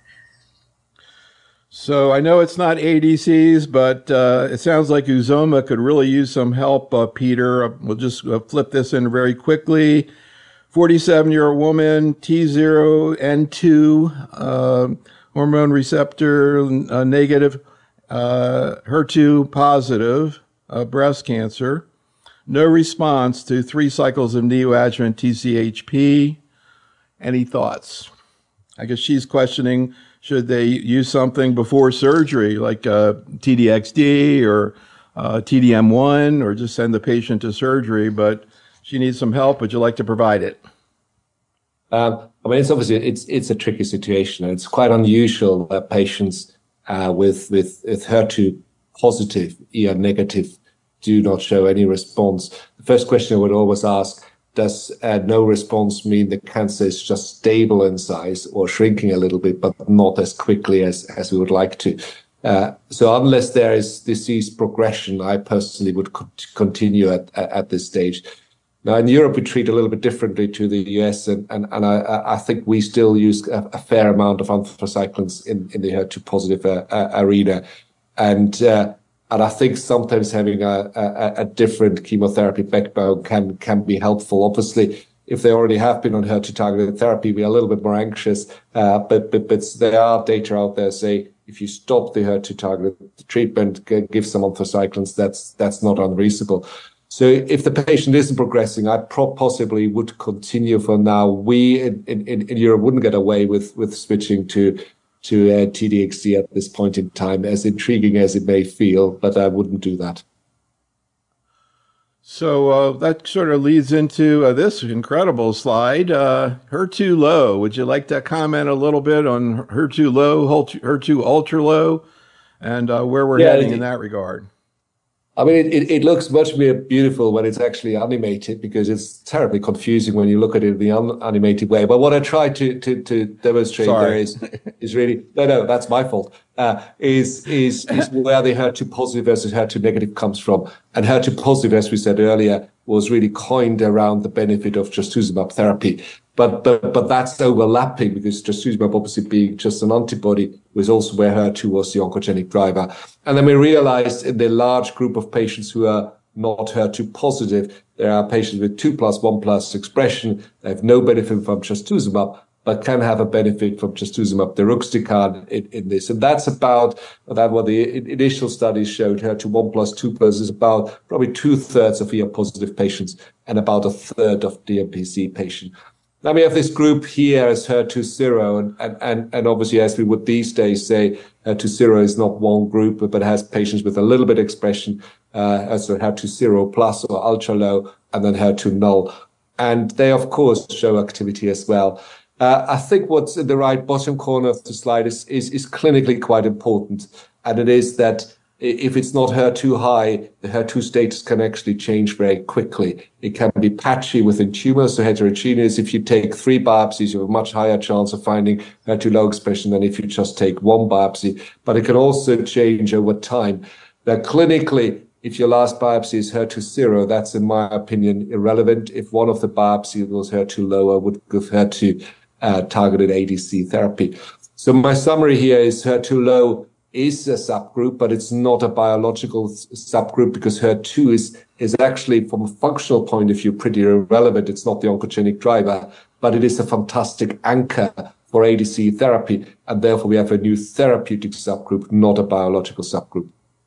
So I know it's not ADCs, but it sounds like Uzoma could really use some help, Peter. We'll just flip this in very quickly. 47-year-old woman, T0N2, hormone receptor negative, HER2 positive, breast cancer, no response to 3 cycles of neoadjuvant TCHP. Any thoughts? I guess she's questioning, should they use something before surgery, like TDXD or TDM1, or just send the patient to surgery? But she needs some help. Would you like to provide it? I mean, it's obviously it's a tricky situation, and it's quite unusual that patients with HER2 positive, ER negative, do not show any response. The first question I would always ask, does no response mean the cancer is just stable in size or shrinking a little bit, but not as quickly as we would like to? So unless there is disease progression, I personally would continue at this stage. Now, in Europe, we treat a little bit differently to the US, and I think we still use a fair amount of anthracyclines in the HER2 positive arena. And I think sometimes having a different chemotherapy backbone can be helpful. Obviously, if they already have been on HER2 targeted therapy, we are a little bit more anxious. But there are data out there say if you stop the HER2 targeted treatment, give some anthracyclines, that's not unreasonable. So if the patient isn't progressing, I possibly would continue for now. We in Europe wouldn't get away with switching to T-DXd at this point in time, as intriguing as it may feel, but I wouldn't do that. So that sort of leads into this incredible slide, HER2 low. Would you like to comment a little bit on HER2 low, HER2 ultra low, and where we're heading in that regard? I mean, it looks much more beautiful when it's actually animated, because it's terribly confusing when you look at it in the unanimated way. But what I try to demonstrate there is really, no, that's my fault, is where the HER2 positive versus HER2 negative comes from. And HER2 positive, as we said earlier, was really coined around the benefit of trastuzumab therapy. But that's overlapping, because trastuzumab, obviously being just an antibody, was also where HER2 was the oncogenic driver. And then we realized in the large group of patients who are not HER2 positive, there are patients with 2+, 1+ expression. They have no benefit from trastuzumab, but can have a benefit from trastuzumab deruxtecan in this. And that's about that what the initial studies showed. HER2 1+, 2+ is about probably 2/3 of ER-positive patients and about 1/3 of DMPC patients. Now we have this group here as HER2 zero, and obviously, as we would these days say, HER2 zero is not one group, but has patients with a little bit expression, as HER2 zero plus or ultra low, and then HER2 null. And they, of course, show activity as well. I think what's in the right bottom corner of the slide is clinically quite important, and it is that if it's not HER2 high, the HER2 status can actually change very quickly. It can be patchy within tumors, so heterogeneous. If you take 3 biopsies, you have a much higher chance of finding HER2 low expression than if you just take 1 biopsy. But it can also change over time. Now, clinically, if your last biopsy is HER2 zero, that's, in my opinion, irrelevant. If one of the biopsies was HER2 low, I would give HER2 targeted ADC therapy. So my summary here is HER2 low is a subgroup, but it's not a biological subgroup, because HER2 is actually, from a functional point of view, pretty irrelevant. It's not the oncogenic driver, but it is a fantastic anchor for ADC therapy. And therefore, we have a new therapeutic subgroup, not a biological subgroup.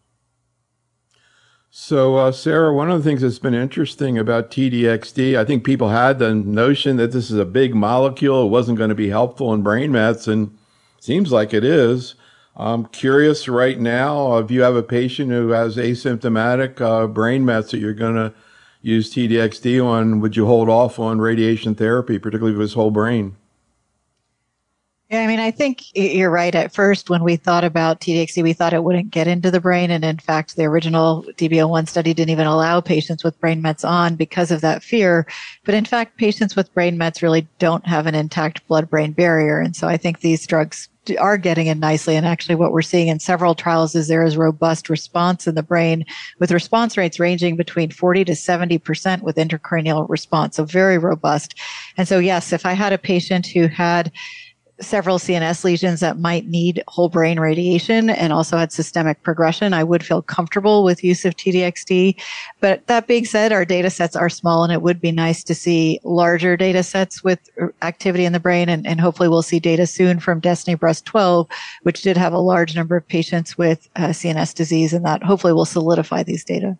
So, Sarah, one of the things that's been interesting about T-DXd, I think people had the notion that this is a big molecule. It wasn't going to be helpful in brain mets, and it seems like it is. I'm curious right now, if you have a patient who has asymptomatic brain mets that you're going to use T-DXd on, would you hold off on radiation therapy, particularly for his whole brain? Yeah, I mean, I think you're right. At first, when we thought about T-DXd, we thought it wouldn't get into the brain. And in fact, the original DB01 study didn't even allow patients with brain mets on because of that fear. But in fact, patients with brain mets really don't have an intact blood-brain barrier. And so I think these drugs are getting in nicely. And actually what we're seeing in several trials is there is robust response in the brain, with response rates ranging between 40 to 70% with intracranial response. So very robust. And so yes, if I had a patient who had several CNS lesions that might need whole brain radiation and also had systemic progression, I would feel comfortable with use of T-DXd. But that being said, our data sets are small, and it would be nice to see larger data sets with activity in the brain. And hopefully we'll see data soon from Destiny Breast 12, which did have a large number of patients with CNS disease, and that hopefully will solidify these data.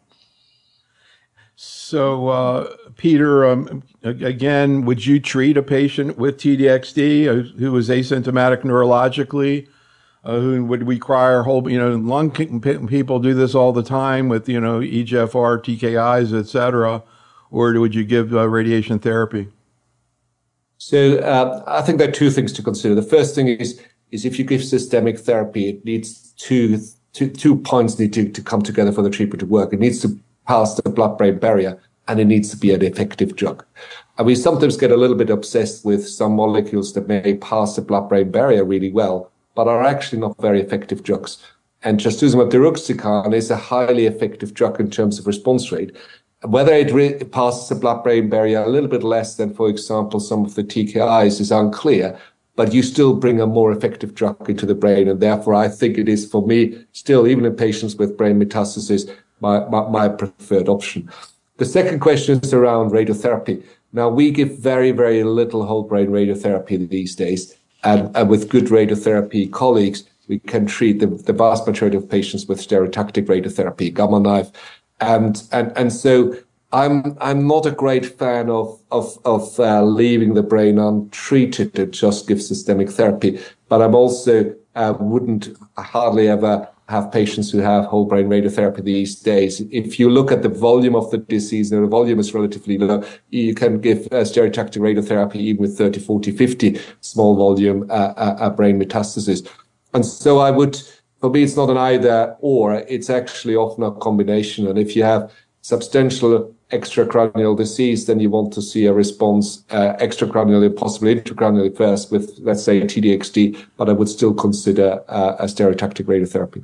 So, Peter, again, would you treat a patient with T-DXd who was asymptomatic neurologically, who would require whole, lung people do this all the time with, EGFR, TKIs, et cetera, or would you give radiation therapy? So I think there are 2 things to consider. The first thing is if you give systemic therapy, it needs two points need to come together for the treatment to work. It needs to pass the blood-brain barrier, and it needs to be an effective drug. And we sometimes get a little bit obsessed with some molecules that may pass the blood-brain barrier really well, but are actually not very effective drugs. And trastuzumab deruxtecan is a highly effective drug in terms of response rate. Whether it passes the blood-brain barrier a little bit less than, for example, some of the TKIs is unclear, but you still bring a more effective drug into the brain. And therefore, I think it is, for me, still, even in patients with brain metastasis, my preferred option. The second question is around radiotherapy. Now, we give very, very little whole brain radiotherapy these days. And with good radiotherapy colleagues, we can treat the vast majority of patients with stereotactic radiotherapy, Gamma knife. And so I'm not a great fan of leaving the brain untreated to just give systemic therapy. But I'm also wouldn't hardly ever have patients who have whole brain radiotherapy these days. If you look at the volume of the disease, and the volume is relatively low, you can give stereotactic radiotherapy even with 30, 40, 50 small volume brain metastasis. And so I would, for me, it's not an either or, it's actually often a combination. And if you have substantial extracranial disease, then you want to see a response extracranially, possibly intracranially first with, let's say, TDXD, but I would still consider a stereotactic radiotherapy.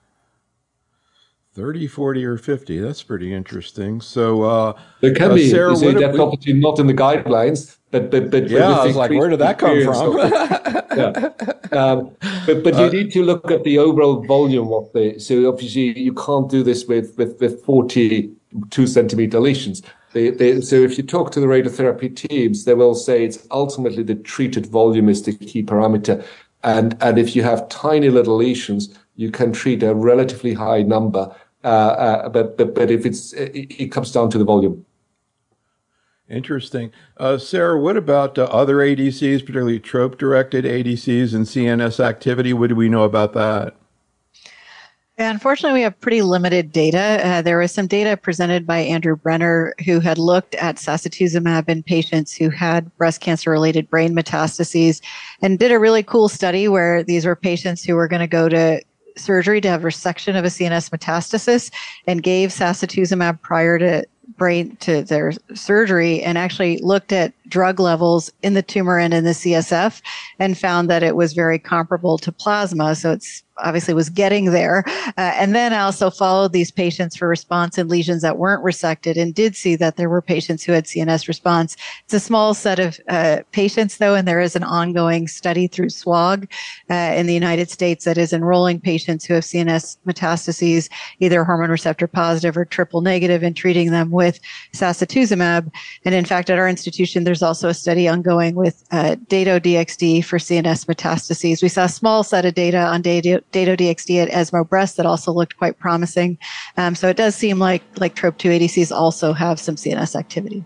30, 40, or 50. That's pretty interesting. So there can be, Sarah, that's obviously not in the guidelines, but yeah, I was like, where did that come from? But you need to look at the overall volume of so obviously you can't do this with 42 centimeter lesions. So if you talk to the radiotherapy teams, they will say it's ultimately the treated volume is the key parameter. And if you have tiny little lesions, you can treat a relatively high number. But if it comes down to the volume. Interesting. Sarah, what about other ADCs, particularly trope-directed ADCs and CNS activity? What do we know about that? Unfortunately, we have pretty limited data. There was some data presented by Andrew Brenner, who had looked at sacituzumab in patients who had breast cancer-related brain metastases, and did a really cool study where these were patients who were going to go to surgery to have resection of a CNS metastasis, and gave sacituzumab prior to their surgery, and actually looked at drug levels in the tumor and in the CSF, and found that it was very comparable to plasma. So it's obviously was getting there. And then also followed these patients for response in lesions that weren't resected, and did see that there were patients who had CNS response. It's a small set of patients, though, and there is an ongoing study through SWOG in the United States that is enrolling patients who have CNS metastases, either hormone receptor positive or triple negative, and treating them with sacituzumab. And in fact, at our institution, there's also a study ongoing with Dato-DXd for CNS metastases. We saw a small set of data on Dato-DXd at ESMO Breast that also looked quite promising. So it does seem like TROP2 ADCs also have some CNS activity.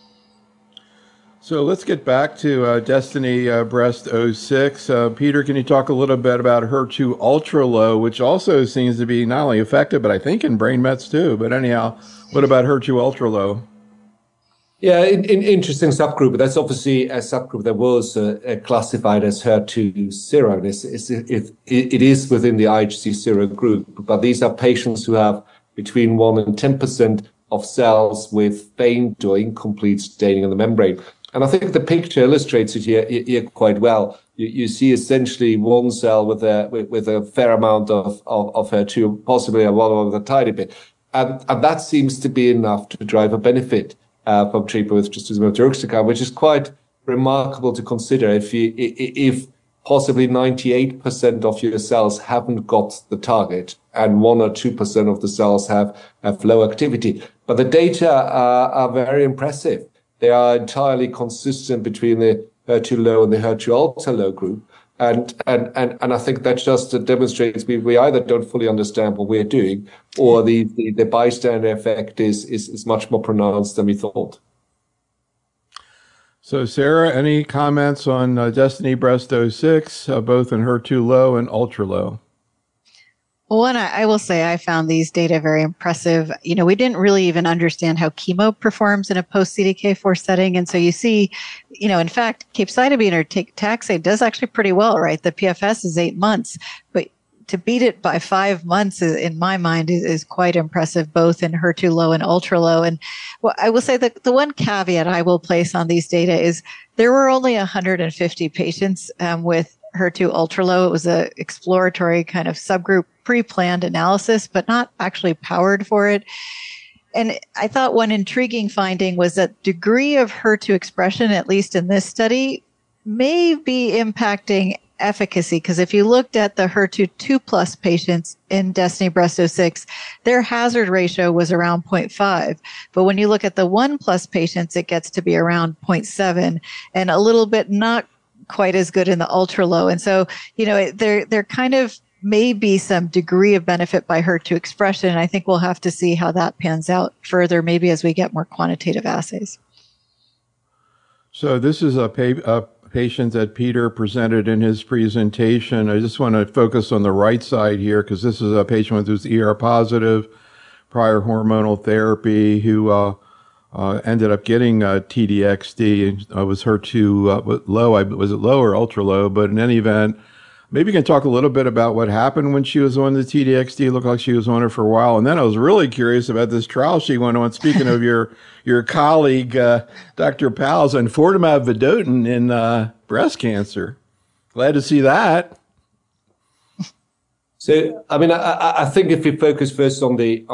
So let's get back to Destiny Breast 06. Peter, can you talk a little bit about HER2 ultra low, which also seems to be not only effective, but I think in brain mets too. But anyhow, what about HER2 ultra low? Yeah, interesting subgroup. That's obviously a subgroup that was classified as HER2 zero. It is within the IHC zero group, but these are patients who have between 1 and 10% of cells with faint or incomplete staining on the membrane. And I think the picture illustrates it here quite well. You see essentially one cell with a fair amount of HER2, possibly one of a tiny bit, and that seems to be enough to drive a benefit from treatment with trastuzumab deruxtecan, which is quite remarkable to consider. If possibly 98% of your cells haven't got the target, and 1 or 2% of the cells have low activity, but the data are very impressive. They are entirely consistent between the HER2 low and the HER2 ultra low group. And I think that just demonstrates we either don't fully understand what we're doing, or the bystander effect is much more pronounced than we thought. So Sarah, any comments on Destiny Breast 06, both in HER2 low and ultra low? Well, one, I will say I found these data very impressive. You know, we didn't really even understand how chemo performs in a post-CDK4 setting. And so you see, you know, in fact, capecitabine or taxane does actually pretty well, right? The PFS is 8 months. But to beat it by 5 months, in my mind, is quite impressive, both in HER2 low and ultra low. And I will say that the one caveat I will place on these data is there were only 150 patients with HER2 ultra low. It was an exploratory kind of subgroup pre-planned analysis, but not actually powered for it. And I thought one intriguing finding was that degree of HER2 expression, at least in this study, may be impacting efficacy. Because if you looked at the HER2 2+ patients in DESTINY-Breast06, their hazard ratio was around 0.5. But when you look at the 1+ patients, it gets to be around 0.7 and a little bit not quite as good in the ultra low. And so, they're kind of maybe some degree of benefit by HER2 expression. And I think we'll have to see how that pans out further, maybe as we get more quantitative assays. So this is a patient that Peter presented in his presentation. I just want to focus on the right side here because this is a patient who's ER positive, prior hormonal therapy, who ended up getting TDXD. Was HER2 low? Was it low or ultra low? But in any event, maybe you can talk a little bit about what happened when she was on the TDXD. It looked like she was on it for a while. And then I was really curious about this trial she went on. Speaking of your colleague, Dr. Powell's, on enfortumab vedotin in breast cancer. Glad to see that. So, I mean, I think if we focus first on the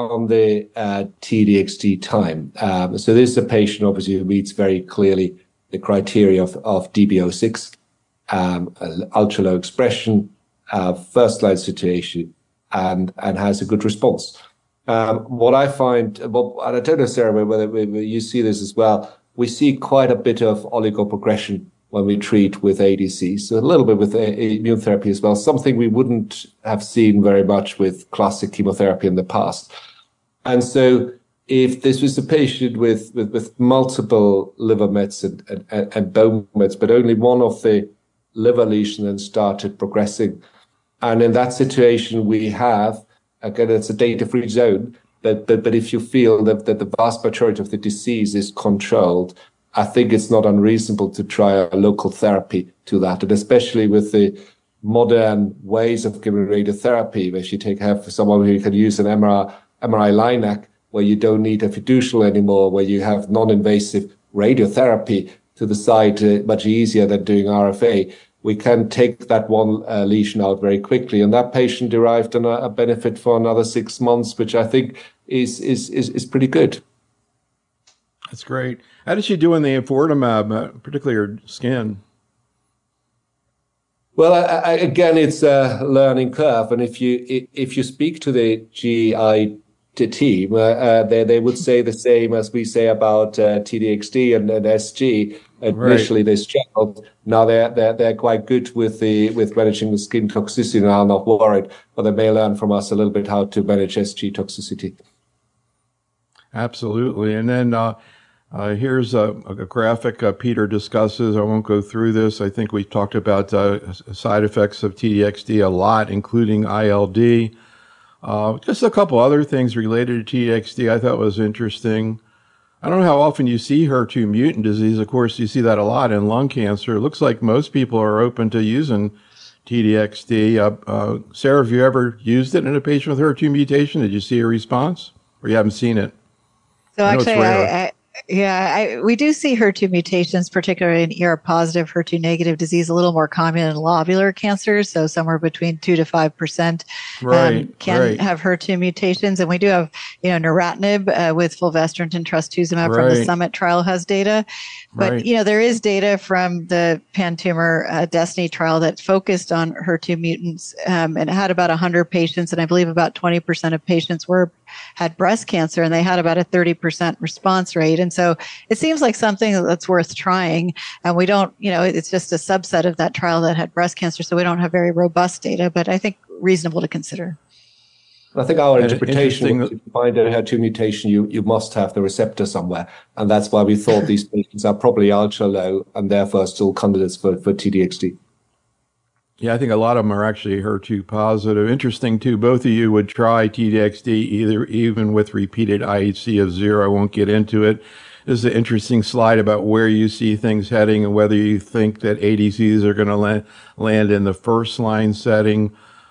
TDXD time. So this is a patient, obviously, who meets very clearly the criteria of DB06. Ultra low expression, first line situation, and has a good response. What I find, and I don't know, Sarah, whether you see this as well, we see quite a bit of oligoprogression when we treat with ADCs, so a little bit with immune therapy as well, something we wouldn't have seen very much with classic chemotherapy in the past. And so if this was a patient with multiple liver mets and bone mets, but only one of the liver lesion then started progressing. And in that situation, we have, again, it's a data-free zone, but if you feel that the vast majority of the disease is controlled, I think it's not unreasonable to try a local therapy to that. And especially with the modern ways of giving radiotherapy, where you have someone who can use an MRI LINAC, where you don't need a fiducial anymore, where you have non-invasive radiotherapy to the side, much easier than doing RFA. We can take that one lesion out very quickly. And that patient derived a benefit for another 6 months, which I think is pretty good. That's great. How did she do in the enfortumab, particularly her skin? Well, again, it's a learning curve. And if you speak to the GI team, they would say the same as we say about TDXD and SG. Initially, they struggled. Now they're quite good with managing the skin toxicity. Now I'm not worried, but they may learn from us a little bit how to manage SG toxicity. Absolutely. And then here's a graphic Peter discusses. I won't go through this. I think we talked about side effects of TDXD a lot, including ILD. Just a couple other things related to TDXD I thought was interesting. I don't know how often you see HER2 mutant disease. Of course, you see that a lot in lung cancer. It looks like most people are open to using TDXD. Sarah, have you ever used it in a patient with HER2 mutation? Did you see a response, or you haven't seen it? So actually, we do see HER2 mutations, particularly in ER positive, HER2 negative disease, a little more common in lobular cancers. So somewhere between 2 to 5% can have HER2 mutations. And we do have, neratinib with fulvestrant and trastuzumab from the Summit trial has data. But, there is data from the pan-tumor Destiny trial that focused on HER2 mutants and it had about 100 patients. And I believe about 20% of patients had breast cancer, and they had about a 30% response rate. And so it seems like something that's worth trying. And we don't, it's just a subset of that trial that had breast cancer. So we don't have very robust data, but I think reasonable to consider. I think our interpretation, if you find a HER2 mutation, you must have the receptor somewhere. And that's why we thought these patients are probably ultra low and therefore still candidates for TDXD. Yeah, I think a lot of them are actually HER2 positive. Interesting, too. Both of you would try TDXD even with repeated IHC of 0. I won't get into it. This is an interesting slide about where you see things heading and whether you think that ADCs are going to land in the first-line setting.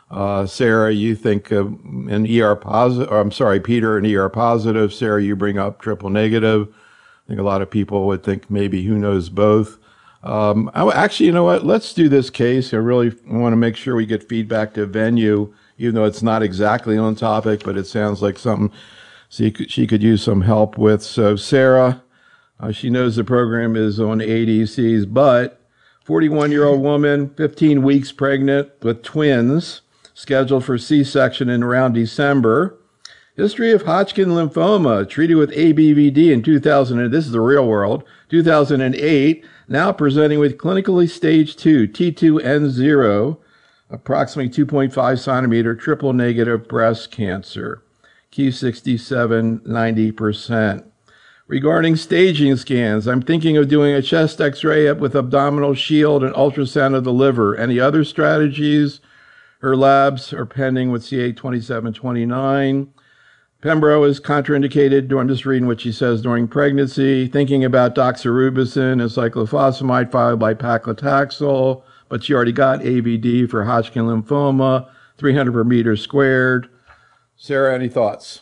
Sarah, you think an ER positive, or I'm sorry, Peter, an ER positive. Sarah, you bring up triple negative. I think a lot of people would think maybe who knows both. Actually, you know what? Let's do this case. I really want to make sure we get feedback to Venue, even though it's not exactly on topic, but it sounds like something she could use some help with. So Sarah, she knows the program is on ADCs, but 41-year-old woman, 15 weeks pregnant with twins, scheduled for C-section in around December. History of Hodgkin lymphoma, treated with ABVD in 2000, and this is the real world, 2008, now presenting with clinically stage 2, T2N0, approximately 2.5 centimeter triple negative breast cancer, Q67, 90%. Regarding staging scans, I'm thinking of doing a chest x-ray with abdominal shield and ultrasound of the liver. Any other strategies? Her labs are pending with CA2729. Pembro is contraindicated during this reading, which she says during pregnancy. Thinking about doxorubicin and cyclophosphamide followed by paclitaxel, but she already got AVD for Hodgkin lymphoma, 300 per meter squared. Sarah, any thoughts?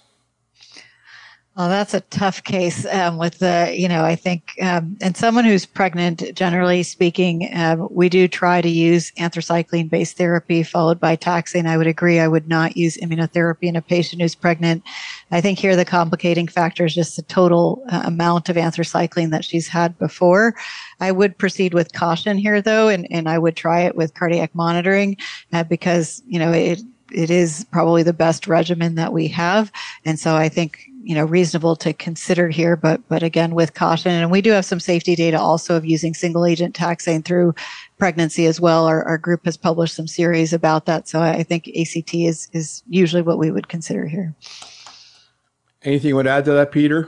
Well, that's a tough case with the, I think, and someone who's pregnant, generally speaking, we do try to use anthracycline-based therapy followed by taxane. I would agree. I would not use immunotherapy in a patient who's pregnant. I think here the complicating factor is just the total amount of anthracycline that she's had before. I would proceed with caution here, though, and I would try it with cardiac monitoring because, it is probably the best regimen that we have. And so I think, reasonable to consider here, but again, with caution. And we do have some safety data also of using single agent taxane through pregnancy as well. Our group has published some series about that. So I think ACT is usually what we would consider here. Anything you would add to that, Peter?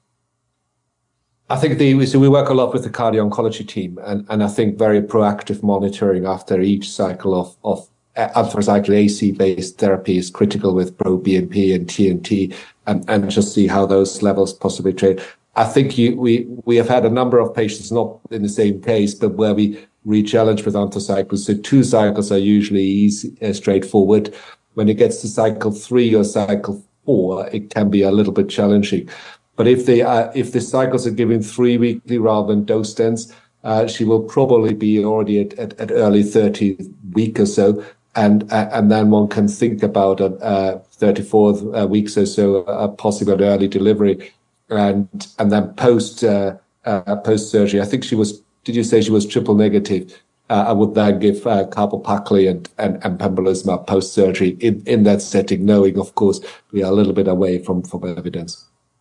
I think so we work a lot with the cardio oncology team, and I think very proactive monitoring after each cycle of anthracycline AC-based therapy is critical with pro-BNP and TNT, and just see how those levels possibly trade. I think we have had a number of patients, not in the same case, but where we re-challenge with anthracyclines. So 2 cycles are usually easy, straightforward. When it gets to cycle 3 or cycle 4, it can be a little bit challenging. But if the cycles are given 3 weekly rather than dose dense, she will probably be already at early 30th week or so. And then one can think about 34 weeks or so, possible possible early delivery, and then post surgery. I think she was. Did you say she was triple negative? I would then give carboplatin and pembrolizumab post surgery in that setting, knowing, of course, we are a little bit away from evidence.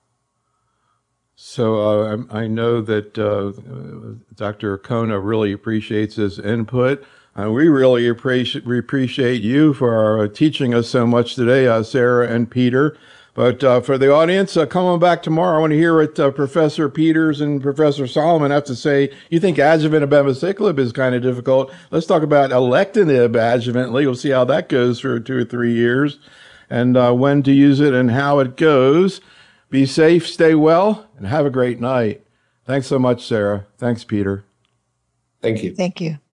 So I know that Dr. Kona really appreciates his input. We really appreciate you for teaching us so much today, Sarah and Peter. But for the audience, come on back tomorrow. I want to hear what Professor Peters and Professor Solomon have to say. You think adjuvant abemaciclib is kind of difficult. Let's talk about alectinib adjuvantly. We'll see how that goes for 2 or 3 years, and when to use it and how it goes. Be safe, stay well, and have a great night. Thanks so much, Sarah. Thanks, Peter. Thank you. Thank you.